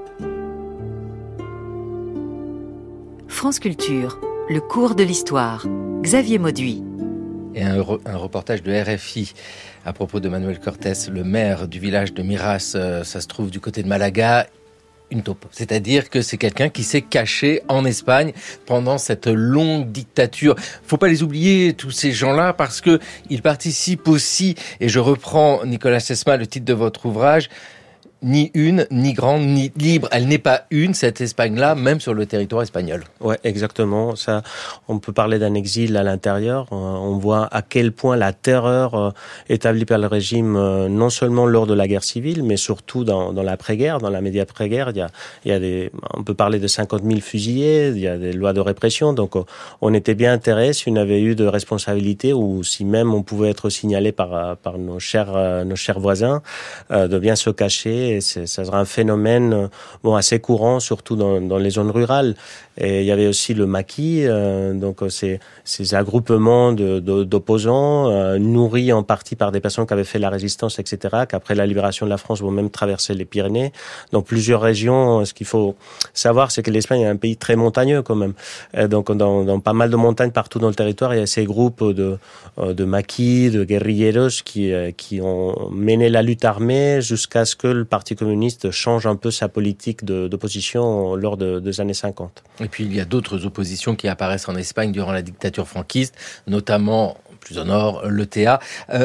France Culture, le cours de l'histoire. Xavier Mauduit. Et un reportage de RFI à propos de Manuel Cortés, le maire du village de Miras, ça se trouve du côté de Malaga. Une taupe. C'est-à-dire que c'est quelqu'un qui s'est caché en Espagne pendant cette longue dictature. Faut pas les oublier, tous ces gens-là, parce que ils participent aussi, et je reprends, Nicolas Sesma, le titre de votre ouvrage, ni une, ni grande, ni libre. Elle n'est pas une, cette Espagne-là, même sur le territoire espagnol. Ouais, exactement. Ça, on peut parler d'un exil à l'intérieur. On voit à quel point la terreur établie par le régime, non seulement lors de la guerre civile, mais surtout dans l'après-guerre, dans la média après-guerre. Il y a on peut parler de 50 000 fusillés, il y a des lois de répression. Donc, on était bien intéressé si on avait eu de responsabilité ou si même on pouvait être signalé par nos chers voisins, de bien se cacher. Et ça sera un phénomène assez courant, surtout dans les zones rurales. Et il y avait aussi le maquis, donc ces aggroupements d'opposants, nourris en partie par des personnes qui avaient fait la résistance, etc., qu'après la libération de la France vont même traverser les Pyrénées. Dans plusieurs régions, ce qu'il faut savoir, c'est que l'Espagne est un pays très montagneux quand même. Et donc dans pas mal de montagnes partout dans le territoire, il y a ces groupes de maquis, de guerrilleros qui ont mené la lutte armée jusqu'à ce que le Parti communiste change un peu sa politique d'opposition lors des années 50. Et puis il y a d'autres oppositions qui apparaissent en Espagne durant la dictature franquiste, notamment plus au nord, l'ETA.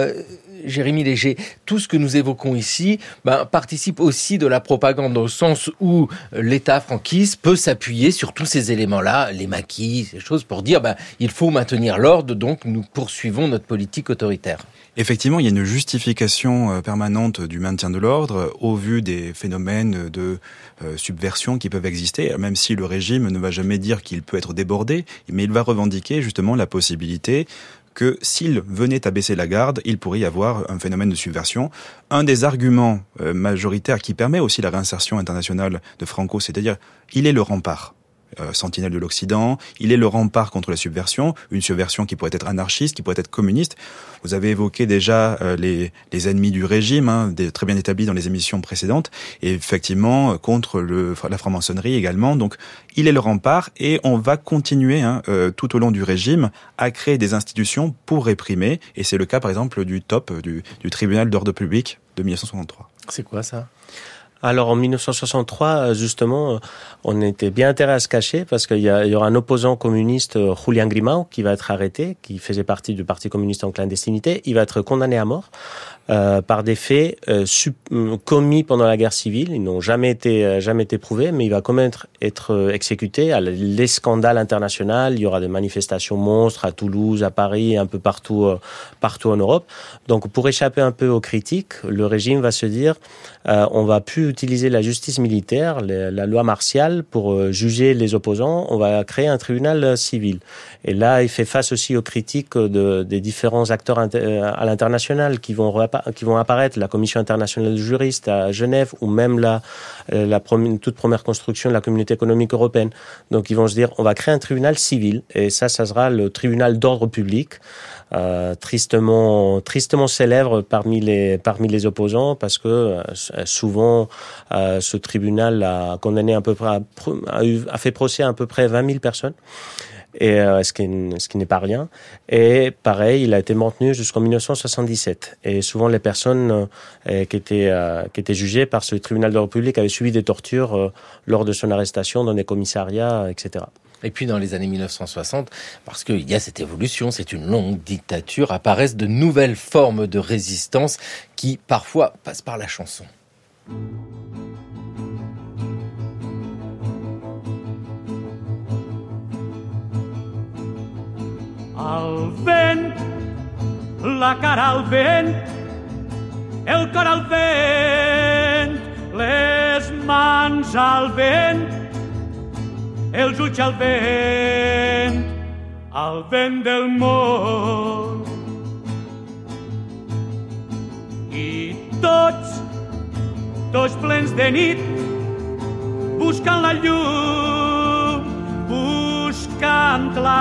Jérémy Léger, tout ce que nous évoquons ici participe aussi de la propagande, au sens où l'État franquiste peut s'appuyer sur tous ces éléments-là, les maquis, ces choses, pour dire il faut maintenir l'ordre, donc nous poursuivons notre politique autoritaire. Effectivement, il y a une justification permanente du maintien de l'ordre au vu des phénomènes de subversion qui peuvent exister, même si le régime ne va jamais dire qu'il peut être débordé, mais il va revendiquer justement la possibilité que s'il venait à baisser la garde, il pourrait y avoir un phénomène de subversion. Un des arguments majoritaires qui permet aussi la réinsertion internationale de Franco, c'est-à-dire il est le rempart. sentinelle de l'Occident. Il est le rempart contre la subversion, une subversion qui pourrait être anarchiste, qui pourrait être communiste. Vous avez évoqué déjà les ennemis du régime, très bien établis dans les émissions précédentes, et effectivement contre la franc-maçonnerie également. Donc il est le rempart, et on va continuer tout au long du régime à créer des institutions pour réprimer. Et c'est le cas par exemple du tribunal d'ordre public de 1963. C'est quoi ça ? Alors en 1963, justement, on était bien intérêt à se cacher parce qu'il y aura un opposant communiste, Julián Grimau, qui va être arrêté, qui faisait partie du Parti communiste en clandestinité. Il va être condamné à mort par des faits commis pendant la guerre civile. Ils n'ont jamais été prouvés, mais il va quand même être exécuté. Les scandales internationaux, il y aura des manifestations monstres à Toulouse, à Paris, un peu partout en Europe. Donc pour échapper un peu aux critiques, le régime va se dire on va plus utiliser la justice militaire, la loi martiale pour juger les opposants, on va créer un tribunal civil. Et là, il fait face aussi aux critiques des différents acteurs à l'international qui vont apparaître, la Commission internationale de juristes à Genève ou même la toute première construction de la Communauté économique européenne. Donc ils vont se dire on va créer un tribunal civil et ça sera le tribunal d'ordre public. Tristement célèbre parmi les opposants parce que souvent ce tribunal a condamné à peu près a fait procès à peu près 20 000 personnes. Et ce qui n'est pas rien. Et pareil, il a été maintenu jusqu'en 1977. Et souvent, les personnes qui étaient jugées par ce tribunal d'ordre public avaient subi des tortures lors de son arrestation dans des commissariats, etc. Et puis dans les années 1960, parce qu'il y a cette évolution, c'est une longue dictature, apparaissent de nouvelles formes de résistance qui parfois passent par la chanson. Al vent, la cara al vent, el cor al vent, les mans al vent, els ulls al vent del món. I tots plens de nit, buscant la llum, buscant la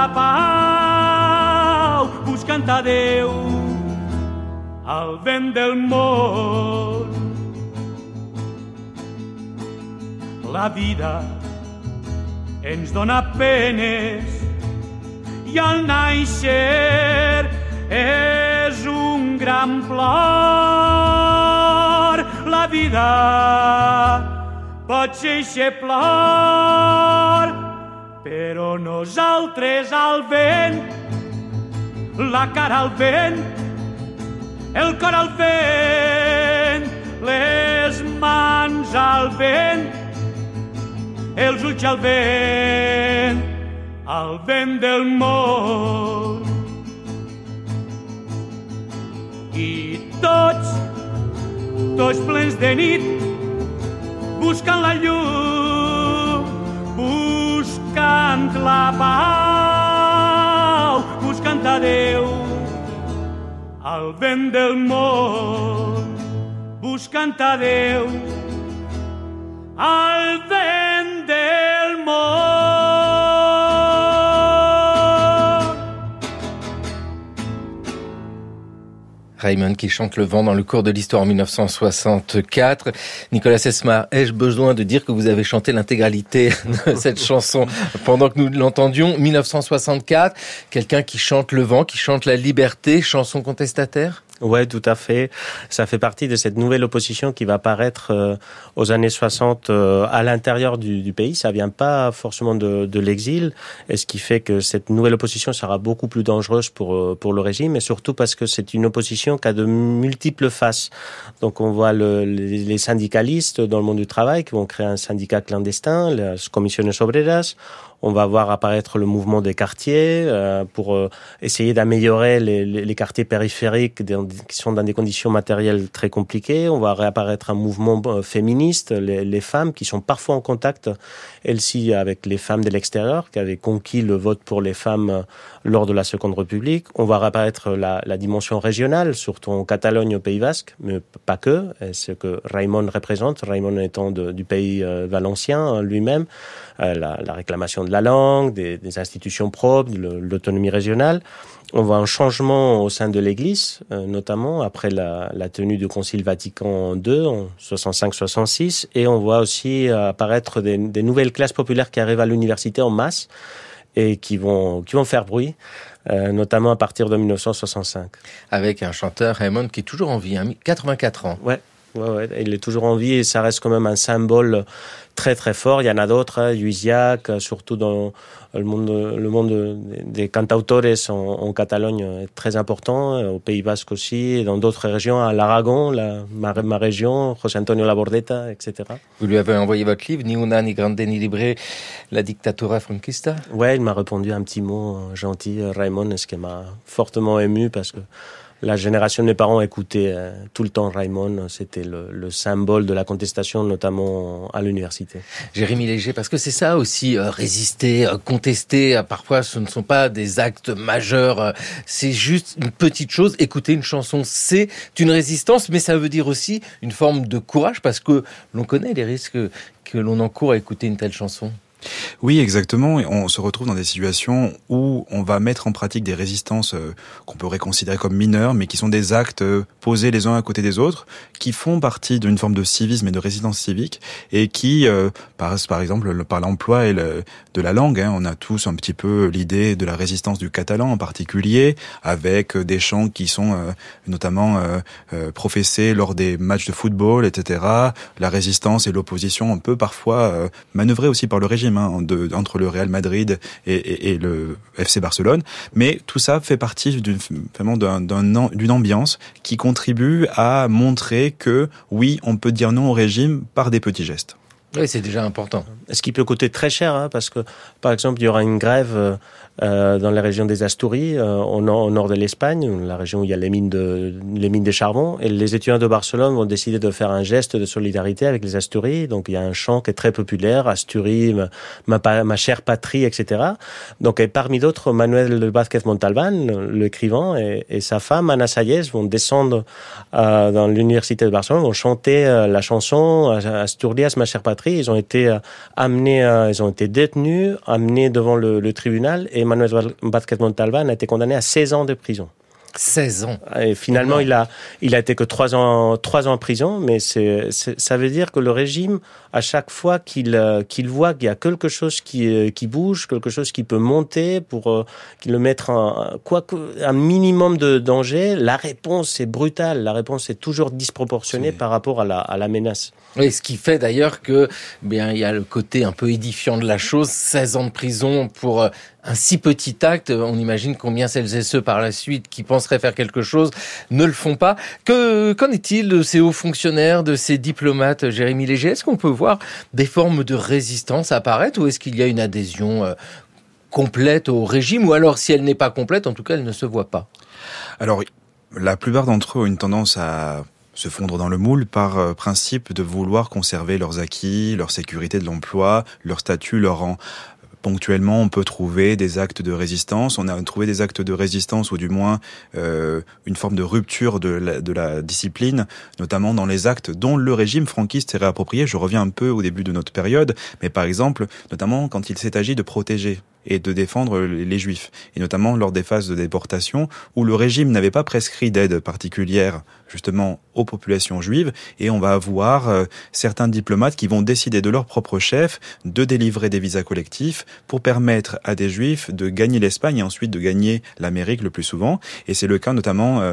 pau, buscant a Déu, al vent del món. La vida ens dona penes i al naixer és un gran plor. La vida pot ser eixe plor, però nosaltres al vent, la cara al vent, el cor al vent, les mans al vent, els ulls al vent del món. I tots plens de nit, buscant la llum, buscant la pau, buscant a Déu, al vent del món, buscant a Déu, al vent del món. Raymond qui chante le vent dans le cours de l'histoire en 1964. Nicolas Sesmar, ai-je besoin de dire que vous avez chanté l'intégralité de cette chanson pendant que nous l'entendions? 1964, quelqu'un qui chante le vent, qui chante la liberté, chanson contestataire? Ouais, tout à fait. Ça fait partie de cette nouvelle opposition qui va apparaître aux années 60 à l'intérieur du pays. Ça vient pas forcément de l'exil, et ce qui fait que cette nouvelle opposition sera beaucoup plus dangereuse pour le régime, et surtout parce que c'est une opposition qui a de multiples faces. Donc on voit les syndicalistes dans le monde du travail qui vont créer un syndicat clandestin, les Comisiones Obreras. On va voir apparaître le mouvement des quartiers pour essayer d'améliorer les quartiers périphériques qui sont dans des conditions matérielles très compliquées. On va réapparaître un mouvement féministe, les femmes qui sont parfois en contact, elles-ci, avec les femmes de l'extérieur, qui avaient conquis le vote pour les femmes lors de la Seconde République. On va réapparaître la dimension régionale, surtout en Catalogne, au Pays Basque, mais pas que. Et ce que Raimon représente, Raimon étant du pays valencien lui-même, la réclamation de la langue, des institutions propres, de l'autonomie régionale. On voit un changement au sein de l'Église, notamment après la tenue du Concile Vatican II en 65-66, et on voit aussi apparaître des nouvelles classes populaires qui arrivent à l'université en masse et qui vont faire bruit, notamment à partir de 1965. Avec un chanteur, Raimon, qui est toujours en vie, 84 ans. Ouais, il est toujours en vie et ça reste quand même un symbole très très fort. Il y en a d'autres, Lluïsiac, surtout dans le monde des cantautores en Catalogne est très important, au Pays Basque aussi, et dans d'autres régions, à l'Aragon, ma région, José Antonio Labordeta, etc. Vous lui avez envoyé votre livre, Ni una, ni grande, ni libre, la dictatura franquista? Ouais, il m'a répondu un petit mot gentil, Raimon, ce qui m'a fortement ému parce que la génération de mes parents écoutait tout le temps Raimon, c'était le symbole de la contestation, notamment à l'université. Jérémy Léger, parce que c'est ça aussi, résister, contester, parfois ce ne sont pas des actes majeurs, c'est juste une petite chose. Écouter une chanson, c'est une résistance, mais ça veut dire aussi une forme de courage, parce que l'on connaît les risques que l'on encourt à écouter une telle chanson. Oui, exactement. Et on se retrouve dans des situations où on va mettre en pratique des résistances qu'on pourrait considérer comme mineures, mais qui sont des actes posés les uns à côté des autres, qui font partie d'une forme de civisme et de résistance civique, et qui passent par exemple par l'emploi de la langue. On a tous un petit peu l'idée de la résistance du catalan en particulier, avec des chants qui sont notamment professés lors des matchs de football, etc. La résistance et l'opposition, on peut parfois manœuvrer aussi par le régime, entre le Real Madrid et le FC Barcelone, mais tout ça fait partie d'une ambiance qui contribue à montrer que oui, on peut dire non au régime par des petits gestes. Oui, c'est déjà important. Ce qui peut coûter très cher, parce que, par exemple, il y aura une grève dans la région des Asturies, au nord de l'Espagne, la région où il y a les mines de charbon, et les étudiants de Barcelone vont décider de faire un geste de solidarité avec les Asturies. Donc il y a un chant qui est très populaire, Asturies, ma chère patrie, etc. Donc, et parmi d'autres, Manuel Vázquez Montalbán, l'écrivain, et sa femme Ana Sayés vont descendre dans l'université de Barcelone, vont chanter la chanson Asturias, ma chère patrie. Ils ont été ils ont été détenus, amenés devant le tribunal, et Manuel Vázquez Montalbán a été condamné à 16 ans de prison. 16 ans. Et finalement, il a été que 3 ans en prison, mais ça veut dire que le régime, à chaque fois qu'il voit qu'il y a quelque chose qui bouge, quelque chose qui peut monter pour qu'il le mette un minimum de danger, la réponse est brutale, la réponse est toujours disproportionnée par rapport à la menace. Et ce qui fait d'ailleurs que, bien, il y a le côté un peu édifiant de la chose, 16 ans de prison pour un si petit acte. On imagine combien celles et ceux par la suite qui penseraient faire quelque chose ne le font pas. Qu'en est-il de ces hauts fonctionnaires, de ces diplomates, Jérémy Léger? Est-ce qu'on peut voir des formes de résistance apparaître, ou est-ce qu'il y a une adhésion complète au régime, ou alors si elle n'est pas complète, en tout cas elle ne se voit pas? Alors, la plupart d'entre eux ont une tendance à se fondre dans le moule par principe de vouloir conserver leurs acquis, leur sécurité de l'emploi, leur statut, leur rang. Ponctuellement, on peut trouver des actes de résistance. On a trouvé des actes de résistance, ou du moins une forme de rupture de la discipline, notamment dans les actes dont le régime franquiste s'est réapproprié. Je reviens un peu au début de notre période, mais par exemple, notamment quand il s'est agi de protéger et de défendre les Juifs, et notamment lors des phases de déportation où le régime n'avait pas prescrit d'aide particulière justement aux populations juives, et on va avoir certains diplomates qui vont décider de leur propre chef de délivrer des visas collectifs pour permettre à des Juifs de gagner l'Espagne et ensuite de gagner l'Amérique le plus souvent. Et c'est le cas notamment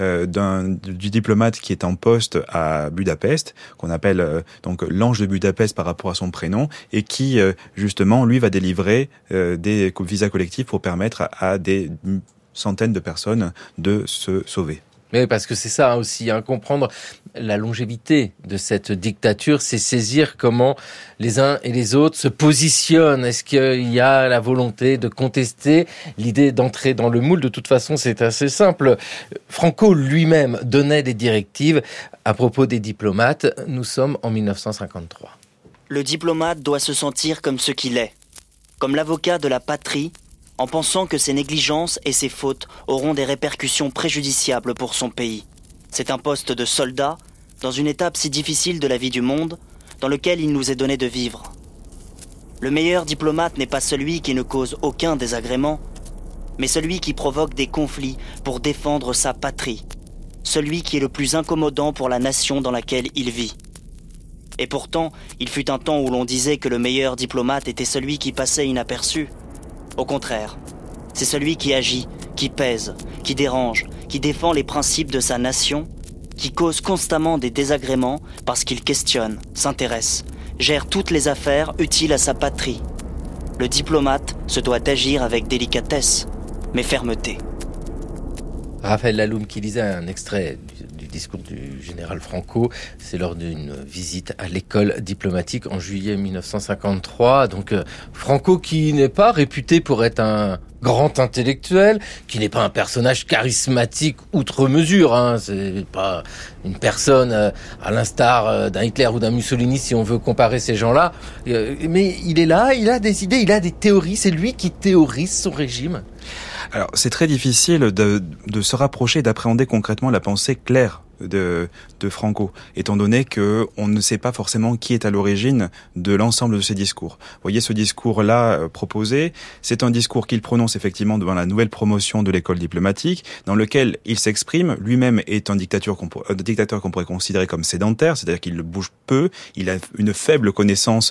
du diplomate qui est en poste à Budapest, qu'on appelle donc l'ange de Budapest par rapport à son prénom, et qui justement lui va délivrer des visas collectifs pour permettre à des centaines de personnes de se sauver. Oui, parce que c'est ça aussi, comprendre la longévité de cette dictature, c'est saisir comment les uns et les autres se positionnent. Est-ce qu'il y a la volonté de contester l'idée d'entrer dans le moule? De toute façon, c'est assez simple. Franco lui-même donnait des directives à propos des diplomates. Nous sommes en 1953. Le diplomate doit se sentir comme ce qu'il est, comme l'avocat de la patrie, en pensant que ses négligences et ses fautes auront des répercussions préjudiciables pour son pays. C'est un poste de soldat, dans une étape si difficile de la vie du monde, dans lequel il nous est donné de vivre. Le meilleur diplomate n'est pas celui qui ne cause aucun désagrément, mais celui qui provoque des conflits pour défendre sa patrie, celui qui est le plus incommodant pour la nation dans laquelle il vit. Et pourtant, il fut un temps où l'on disait que le meilleur diplomate était celui qui passait inaperçu. Au contraire, c'est celui qui agit, qui pèse, qui dérange, qui défend les principes de sa nation, qui cause constamment des désagréments parce qu'il questionne, s'intéresse, gère toutes les affaires utiles à sa patrie. Le diplomate se doit d'agir avec délicatesse, mais fermeté. Raphaël Laloum qui lisait un extrait du discours du général Franco, c'est lors d'une visite à l'école diplomatique en juillet 1953. Donc Franco qui n'est pas réputé pour être un grand intellectuel, qui n'est pas un personnage charismatique outre mesure, c'est pas une personne à l'instar d'un Hitler ou d'un Mussolini si on veut comparer ces gens-là, mais il est là, il a des idées, il a des théories, c'est lui qui théorise son régime. Alors, c'est très difficile de se rapprocher, d'appréhender concrètement la pensée claire de Franco, étant donné que on ne sait pas forcément qui est à l'origine de l'ensemble de ses discours. Vous voyez, ce discours-là proposé, c'est un discours qu'il prononce effectivement devant la nouvelle promotion de l'école diplomatique, dans lequel il s'exprime. Lui-même est un dictateur qu'on pourrait considérer comme sédentaire, c'est-à-dire qu'il bouge peu, il a une faible connaissance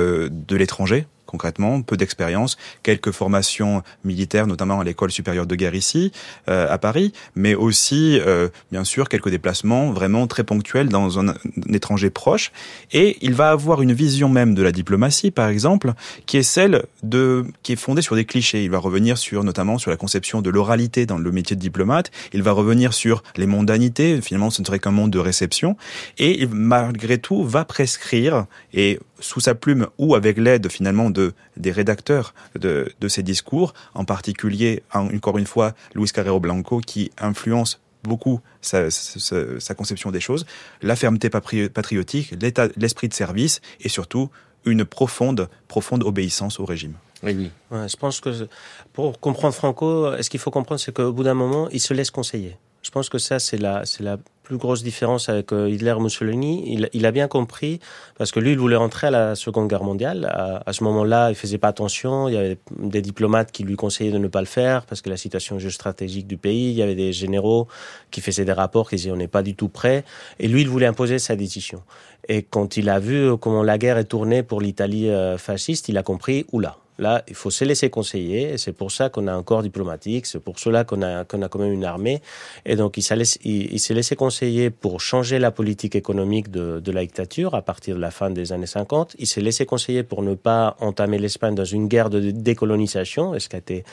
de l'étranger. Concrètement, peu d'expérience, quelques formations militaires, notamment à l'école supérieure de guerre ici, à Paris, mais aussi, bien sûr, quelques déplacements vraiment très ponctuels dans un étranger proche. Et il va avoir une vision même de la diplomatie, par exemple, qui est qui est fondée sur des clichés. Il va revenir notamment sur la conception de l'oralité dans le métier de diplomate. Il va revenir sur les mondanités. Finalement, ce ne serait qu'un monde de réception. Et malgré tout, va prescrire, et sous sa plume ou avec l'aide finalement des rédacteurs de ces discours, en particulier, encore une fois, Luis Carrero Blanco, qui influence beaucoup sa conception des choses, la fermeté patriotique, l'esprit de service et surtout une profonde obéissance au régime. Oui. Ouais, je pense que pour comprendre Franco, ce qu'il faut comprendre, c'est qu'au bout d'un moment, il se laisse conseiller. Je pense que ça, c'est la plus grosse différence avec Hitler et Mussolini. Il a bien compris, parce que lui, il voulait rentrer à la Seconde Guerre mondiale. À ce moment-là, il faisait pas attention. Il y avait des diplomates qui lui conseillaient de ne pas le faire, parce que la situation géostratégique du pays, il y avait des généraux qui faisaient des rapports qui disaient on n'est pas du tout prêt. Et lui, il voulait imposer sa décision. Et quand il a vu comment la guerre est tournée pour l'Italie fasciste, il a compris, oula. Là, il faut se laisser conseiller, et c'est pour ça qu'on a un corps diplomatique, c'est pour cela qu'on a quand même une armée. Et donc, il s'est laissé conseiller pour changer la politique économique de la dictature à partir de la fin des années 50. Il s'est laissé conseiller pour ne pas entamer l'Espagne dans une guerre de décolonisation, ce qui a été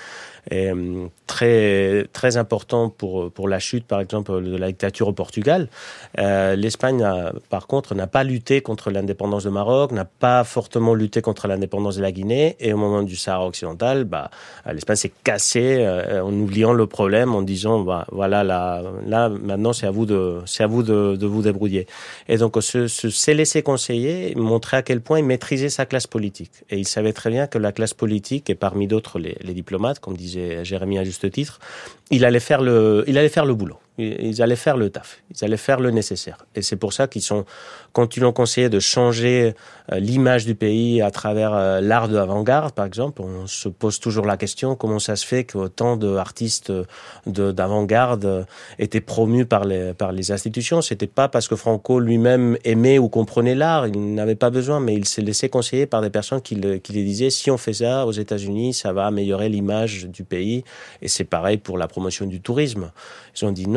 très, très important pour la chute, par exemple, de la dictature au Portugal. L'Espagne, par contre, n'a pas lutté contre l'indépendance de Maroc, n'a pas fortement lutté contre l'indépendance de la Guinée, et au moment du Sahara occidental, l'Espagne s'est cassée en oubliant le problème, en disant voilà, là maintenant c'est à vous de vous débrouiller. Et donc se laisser conseiller, montrer à quel point il maîtrisait sa classe politique. Et il savait très bien que la classe politique, et parmi d'autres les diplomates, comme disait Jérémy à juste titre, il allait faire le boulot. Ils allaient faire le taf, ils allaient faire le nécessaire. Et c'est pour ça quand ils l'ont conseillé de changer l'image du pays à travers l'art de l'avant-garde, par exemple, on se pose toujours la question comment ça se fait qu'autant d'artistes d'avant-garde étaient promus par les institutions. C'était pas parce que Franco lui-même aimait ou comprenait l'art, il n'avait pas besoin, mais il s'est laissé conseiller par des personnes qui lui disaient si on fait ça aux États-Unis, ça va améliorer l'image du pays. Et c'est pareil pour la promotion du tourisme. Ils ont dit non,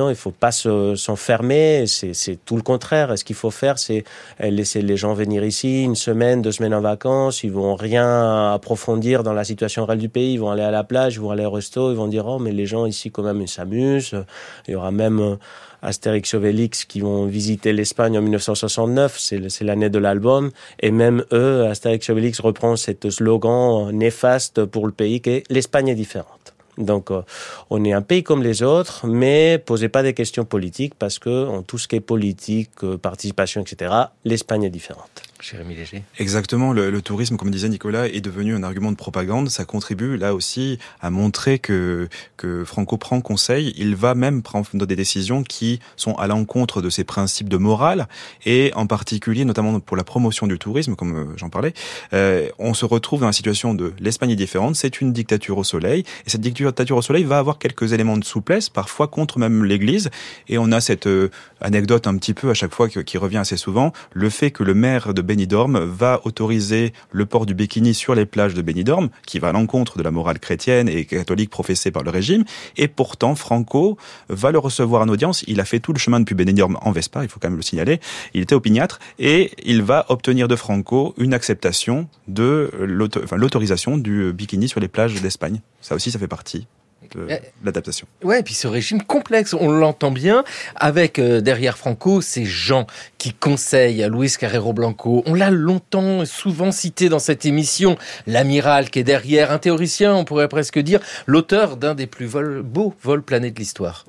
non, il faut pas s'enfermer, c'est tout le contraire. Ce qu'il faut faire, c'est laisser les gens venir ici 1 semaine, 2 semaines en vacances, ils vont rien approfondir dans la situation réelle du pays, ils vont aller à la plage, ils vont aller au resto, ils vont dire oh mais les gens ici quand même ils s'amusent. Il y aura même Astérix et Obélix qui vont visiter l'Espagne en 1969, c'est l'année de l'album, et même eux, Astérix et Obélix reprend cet slogan néfaste pour le pays qui est l'Espagne est différente. Donc, on est un pays comme les autres, mais posez pas des questions politiques parce que en tout ce qui est politique, participation, etc., l'Espagne est différente. Jérémy Léger. Exactement, le tourisme, comme disait Nicolas, est devenu un argument de propagande. Ça contribue là aussi à montrer que Franco prend conseil. Il va même prendre des décisions qui sont à l'encontre de ses principes de morale, et en particulier, notamment pour la promotion du tourisme, comme j'en parlais, on se retrouve dans la situation de l'Espagne est différente, c'est une dictature au soleil, et cette dictature au soleil va avoir quelques éléments de souplesse, parfois contre même l'Église, et on a cette anecdote un petit peu à chaque fois qui revient assez souvent, le fait que le maire de Benidorm va autoriser le port du bikini sur les plages de Benidorm, qui va à l'encontre de la morale chrétienne et catholique professée par le régime, et pourtant Franco va le recevoir en audience. Il a fait tout le chemin depuis Benidorm en Vespa, il faut quand même le signaler, il était opiniâtre, et il va obtenir de Franco une acceptation de l'autorisation du bikini sur les plages d'Espagne. Ça aussi, ça fait partie de l'adaptation. Ouais, et puis ce régime complexe, on l'entend bien, avec derrière Franco ces gens qui conseillent à Luis Carrero Blanco. On l'a longtemps, souvent cité dans cette émission, l'amiral qui est derrière, un théoricien, on pourrait presque dire, l'auteur d'un des plus beaux vols planés de l'histoire.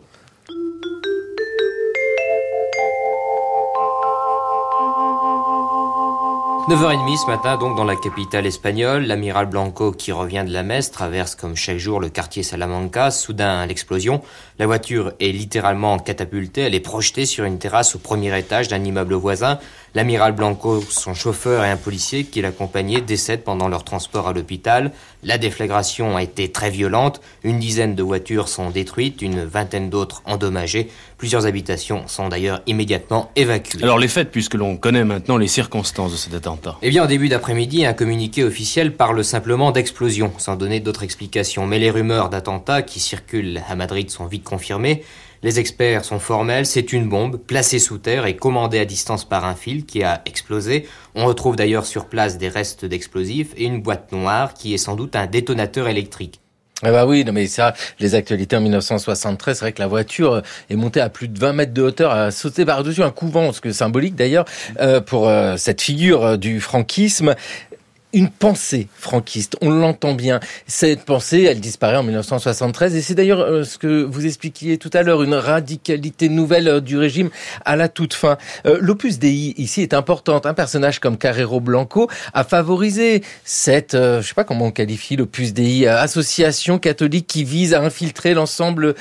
9h30 ce matin, donc dans la capitale espagnole, l'amiral Blanco qui revient de la messe traverse comme chaque jour le quartier Salamanca. Soudain, l'explosion. La voiture est littéralement catapultée. Elle est projetée sur une terrasse au premier étage d'un immeuble voisin. L'amiral Blanco, son chauffeur et un policier qui l'accompagnait décèdent pendant leur transport à l'hôpital. La déflagration a été très violente. 10 de voitures sont détruites, une 20 d'autres endommagées. Plusieurs habitations sont d'ailleurs immédiatement évacuées. Alors les faits, puisque l'on connaît maintenant les circonstances de cet attentat. Eh bien, en début d'après-midi, un communiqué officiel parle simplement d'explosion, sans donner d'autres explications. Mais les rumeurs d'attentat qui circulent à Madrid sont vite confirmées. Les experts sont formels, c'est une bombe placée sous terre et commandée à distance par un fil qui a explosé. On retrouve d'ailleurs sur place des restes d'explosifs et une boîte noire qui est sans doute un détonateur électrique. Ah bah oui, non mais ça, les actualités en 1973, c'est vrai que la voiture est montée à plus de 20 mètres de hauteur, a sauté par-dessus un couvent, ce que symbolique d'ailleurs, pour cette figure du franquisme. Une pensée franquiste, on l'entend bien. Cette pensée, elle disparaît en 1973 et c'est d'ailleurs ce que vous expliquiez tout à l'heure, une radicalité nouvelle du régime à la toute fin. L'Opus Dei ici est importante. Un personnage comme Carrero Blanco a favorisé cette, je sais pas comment on qualifie l'Opus Dei, association catholique qui vise à infiltrer l'ensemble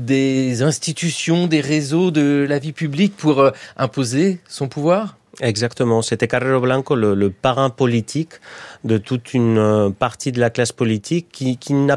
des institutions, des réseaux de la vie publique pour imposer son pouvoir. Exactement, c'était Carrero Blanco, le parrain politique de toute une partie de la classe politique qui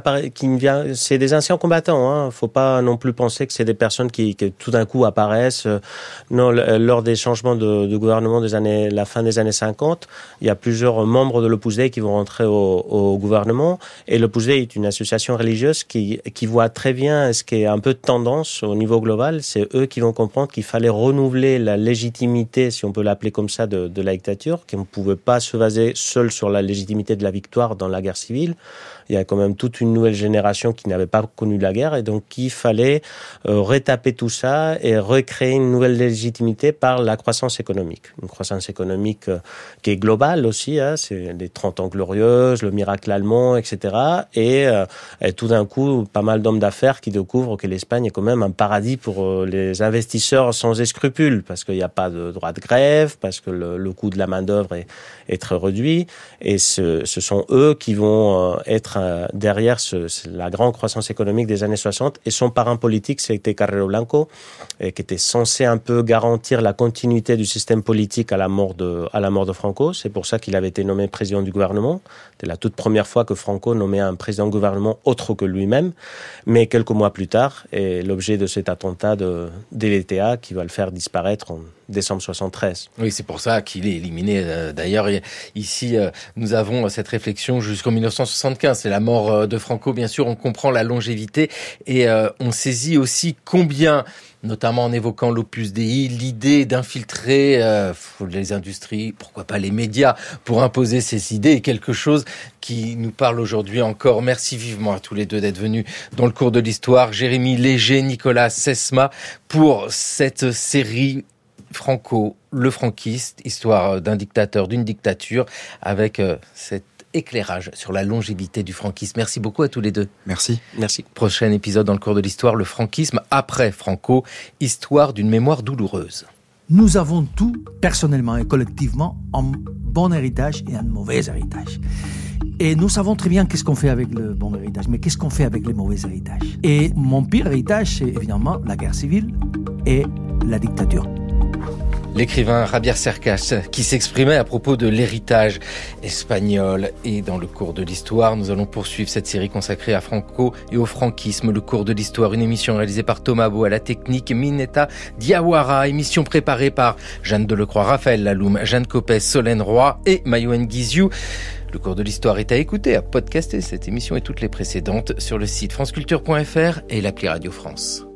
vient, c'est des anciens combattants, hein. Faut pas non plus penser que c'est des personnes qui tout d'un coup apparaissent. Non, lors des changements de gouvernement la fin des années 50, il y a plusieurs membres de l'Opus Dei qui vont rentrer au gouvernement, et l'Opus Dei est une association religieuse qui voit très bien ce qui est un peu de tendance au niveau global. C'est eux qui vont comprendre qu'il fallait renouveler la légitimité, si on peut l'appeler comme ça, de la dictature, qu'on ne pouvait pas se baser seul sur la légitimité de la victoire dans la guerre civile. Il y a quand même toute une nouvelle génération qui n'avait pas connu la guerre, et donc il fallait retaper tout ça et recréer une nouvelle légitimité par la croissance économique. Une croissance économique qui est globale aussi, hein, c'est les 30 ans glorieuses, le miracle allemand, etc. Et tout d'un coup, pas mal d'hommes d'affaires qui découvrent que l'Espagne est quand même un paradis pour les investisseurs sans escrupules, parce qu'il n'y a pas de droit de grève, parce que le coût de la main-d'œuvre est très réduit, et ce sont eux qui vont être derrière la grande croissance économique des années 60, et son parrain politique, c'était Carrero Blanco, qui était censé un peu garantir la continuité du système politique à la mort de Franco. C'est pour ça qu'il avait été nommé président du gouvernement. C'était la toute première fois que Franco nommait un président de gouvernement autre que lui-même. Mais quelques mois plus tard, est l'objet de cet attentat de l'ETA qui va le faire disparaître décembre 73. Oui, c'est pour ça qu'il est éliminé. D'ailleurs, ici, nous avons cette réflexion jusqu'en 1975. C'est la mort de Franco, bien sûr. On comprend la longévité et on saisit aussi combien, notamment en évoquant l'Opus Dei, l'idée d'infiltrer les industries, pourquoi pas les médias, pour imposer ses idées, est quelque chose qui nous parle aujourd'hui encore. Merci vivement à tous les deux d'être venus dans le cours de l'histoire. Jérémy Léger, Nicolas Sesma, pour cette série Franco, le franquiste, histoire d'un dictateur, d'une dictature, avec cet éclairage sur la longévité du franquisme. Merci beaucoup à tous les deux. Merci. Merci. Prochain épisode dans le cours de l'histoire, le franquisme après Franco, histoire d'une mémoire douloureuse. Nous avons tout, personnellement et collectivement, un bon héritage et un mauvais héritage. Et nous savons très bien qu'est-ce qu'on fait avec le bon héritage, mais qu'est-ce qu'on fait avec les mauvais héritages. Et mon pire héritage, c'est évidemment la guerre civile et la dictature. L'écrivain Javier Cercas qui s'exprimait à propos de l'héritage espagnol. Et dans le cours de l'histoire, nous allons poursuivre cette série consacrée à Franco et au franquisme. Le cours de l'histoire, une émission réalisée par Thomas Beau à la technique, Mineta Diawara, émission préparée par Jeanne Delecroix, Raphaël Laloum, Jeanne Copès, Solène Roy et Mayouen Guiziou. Le cours de l'histoire est à écouter, à podcaster cette émission et toutes les précédentes sur le site franceculture.fr et l'appli Radio France.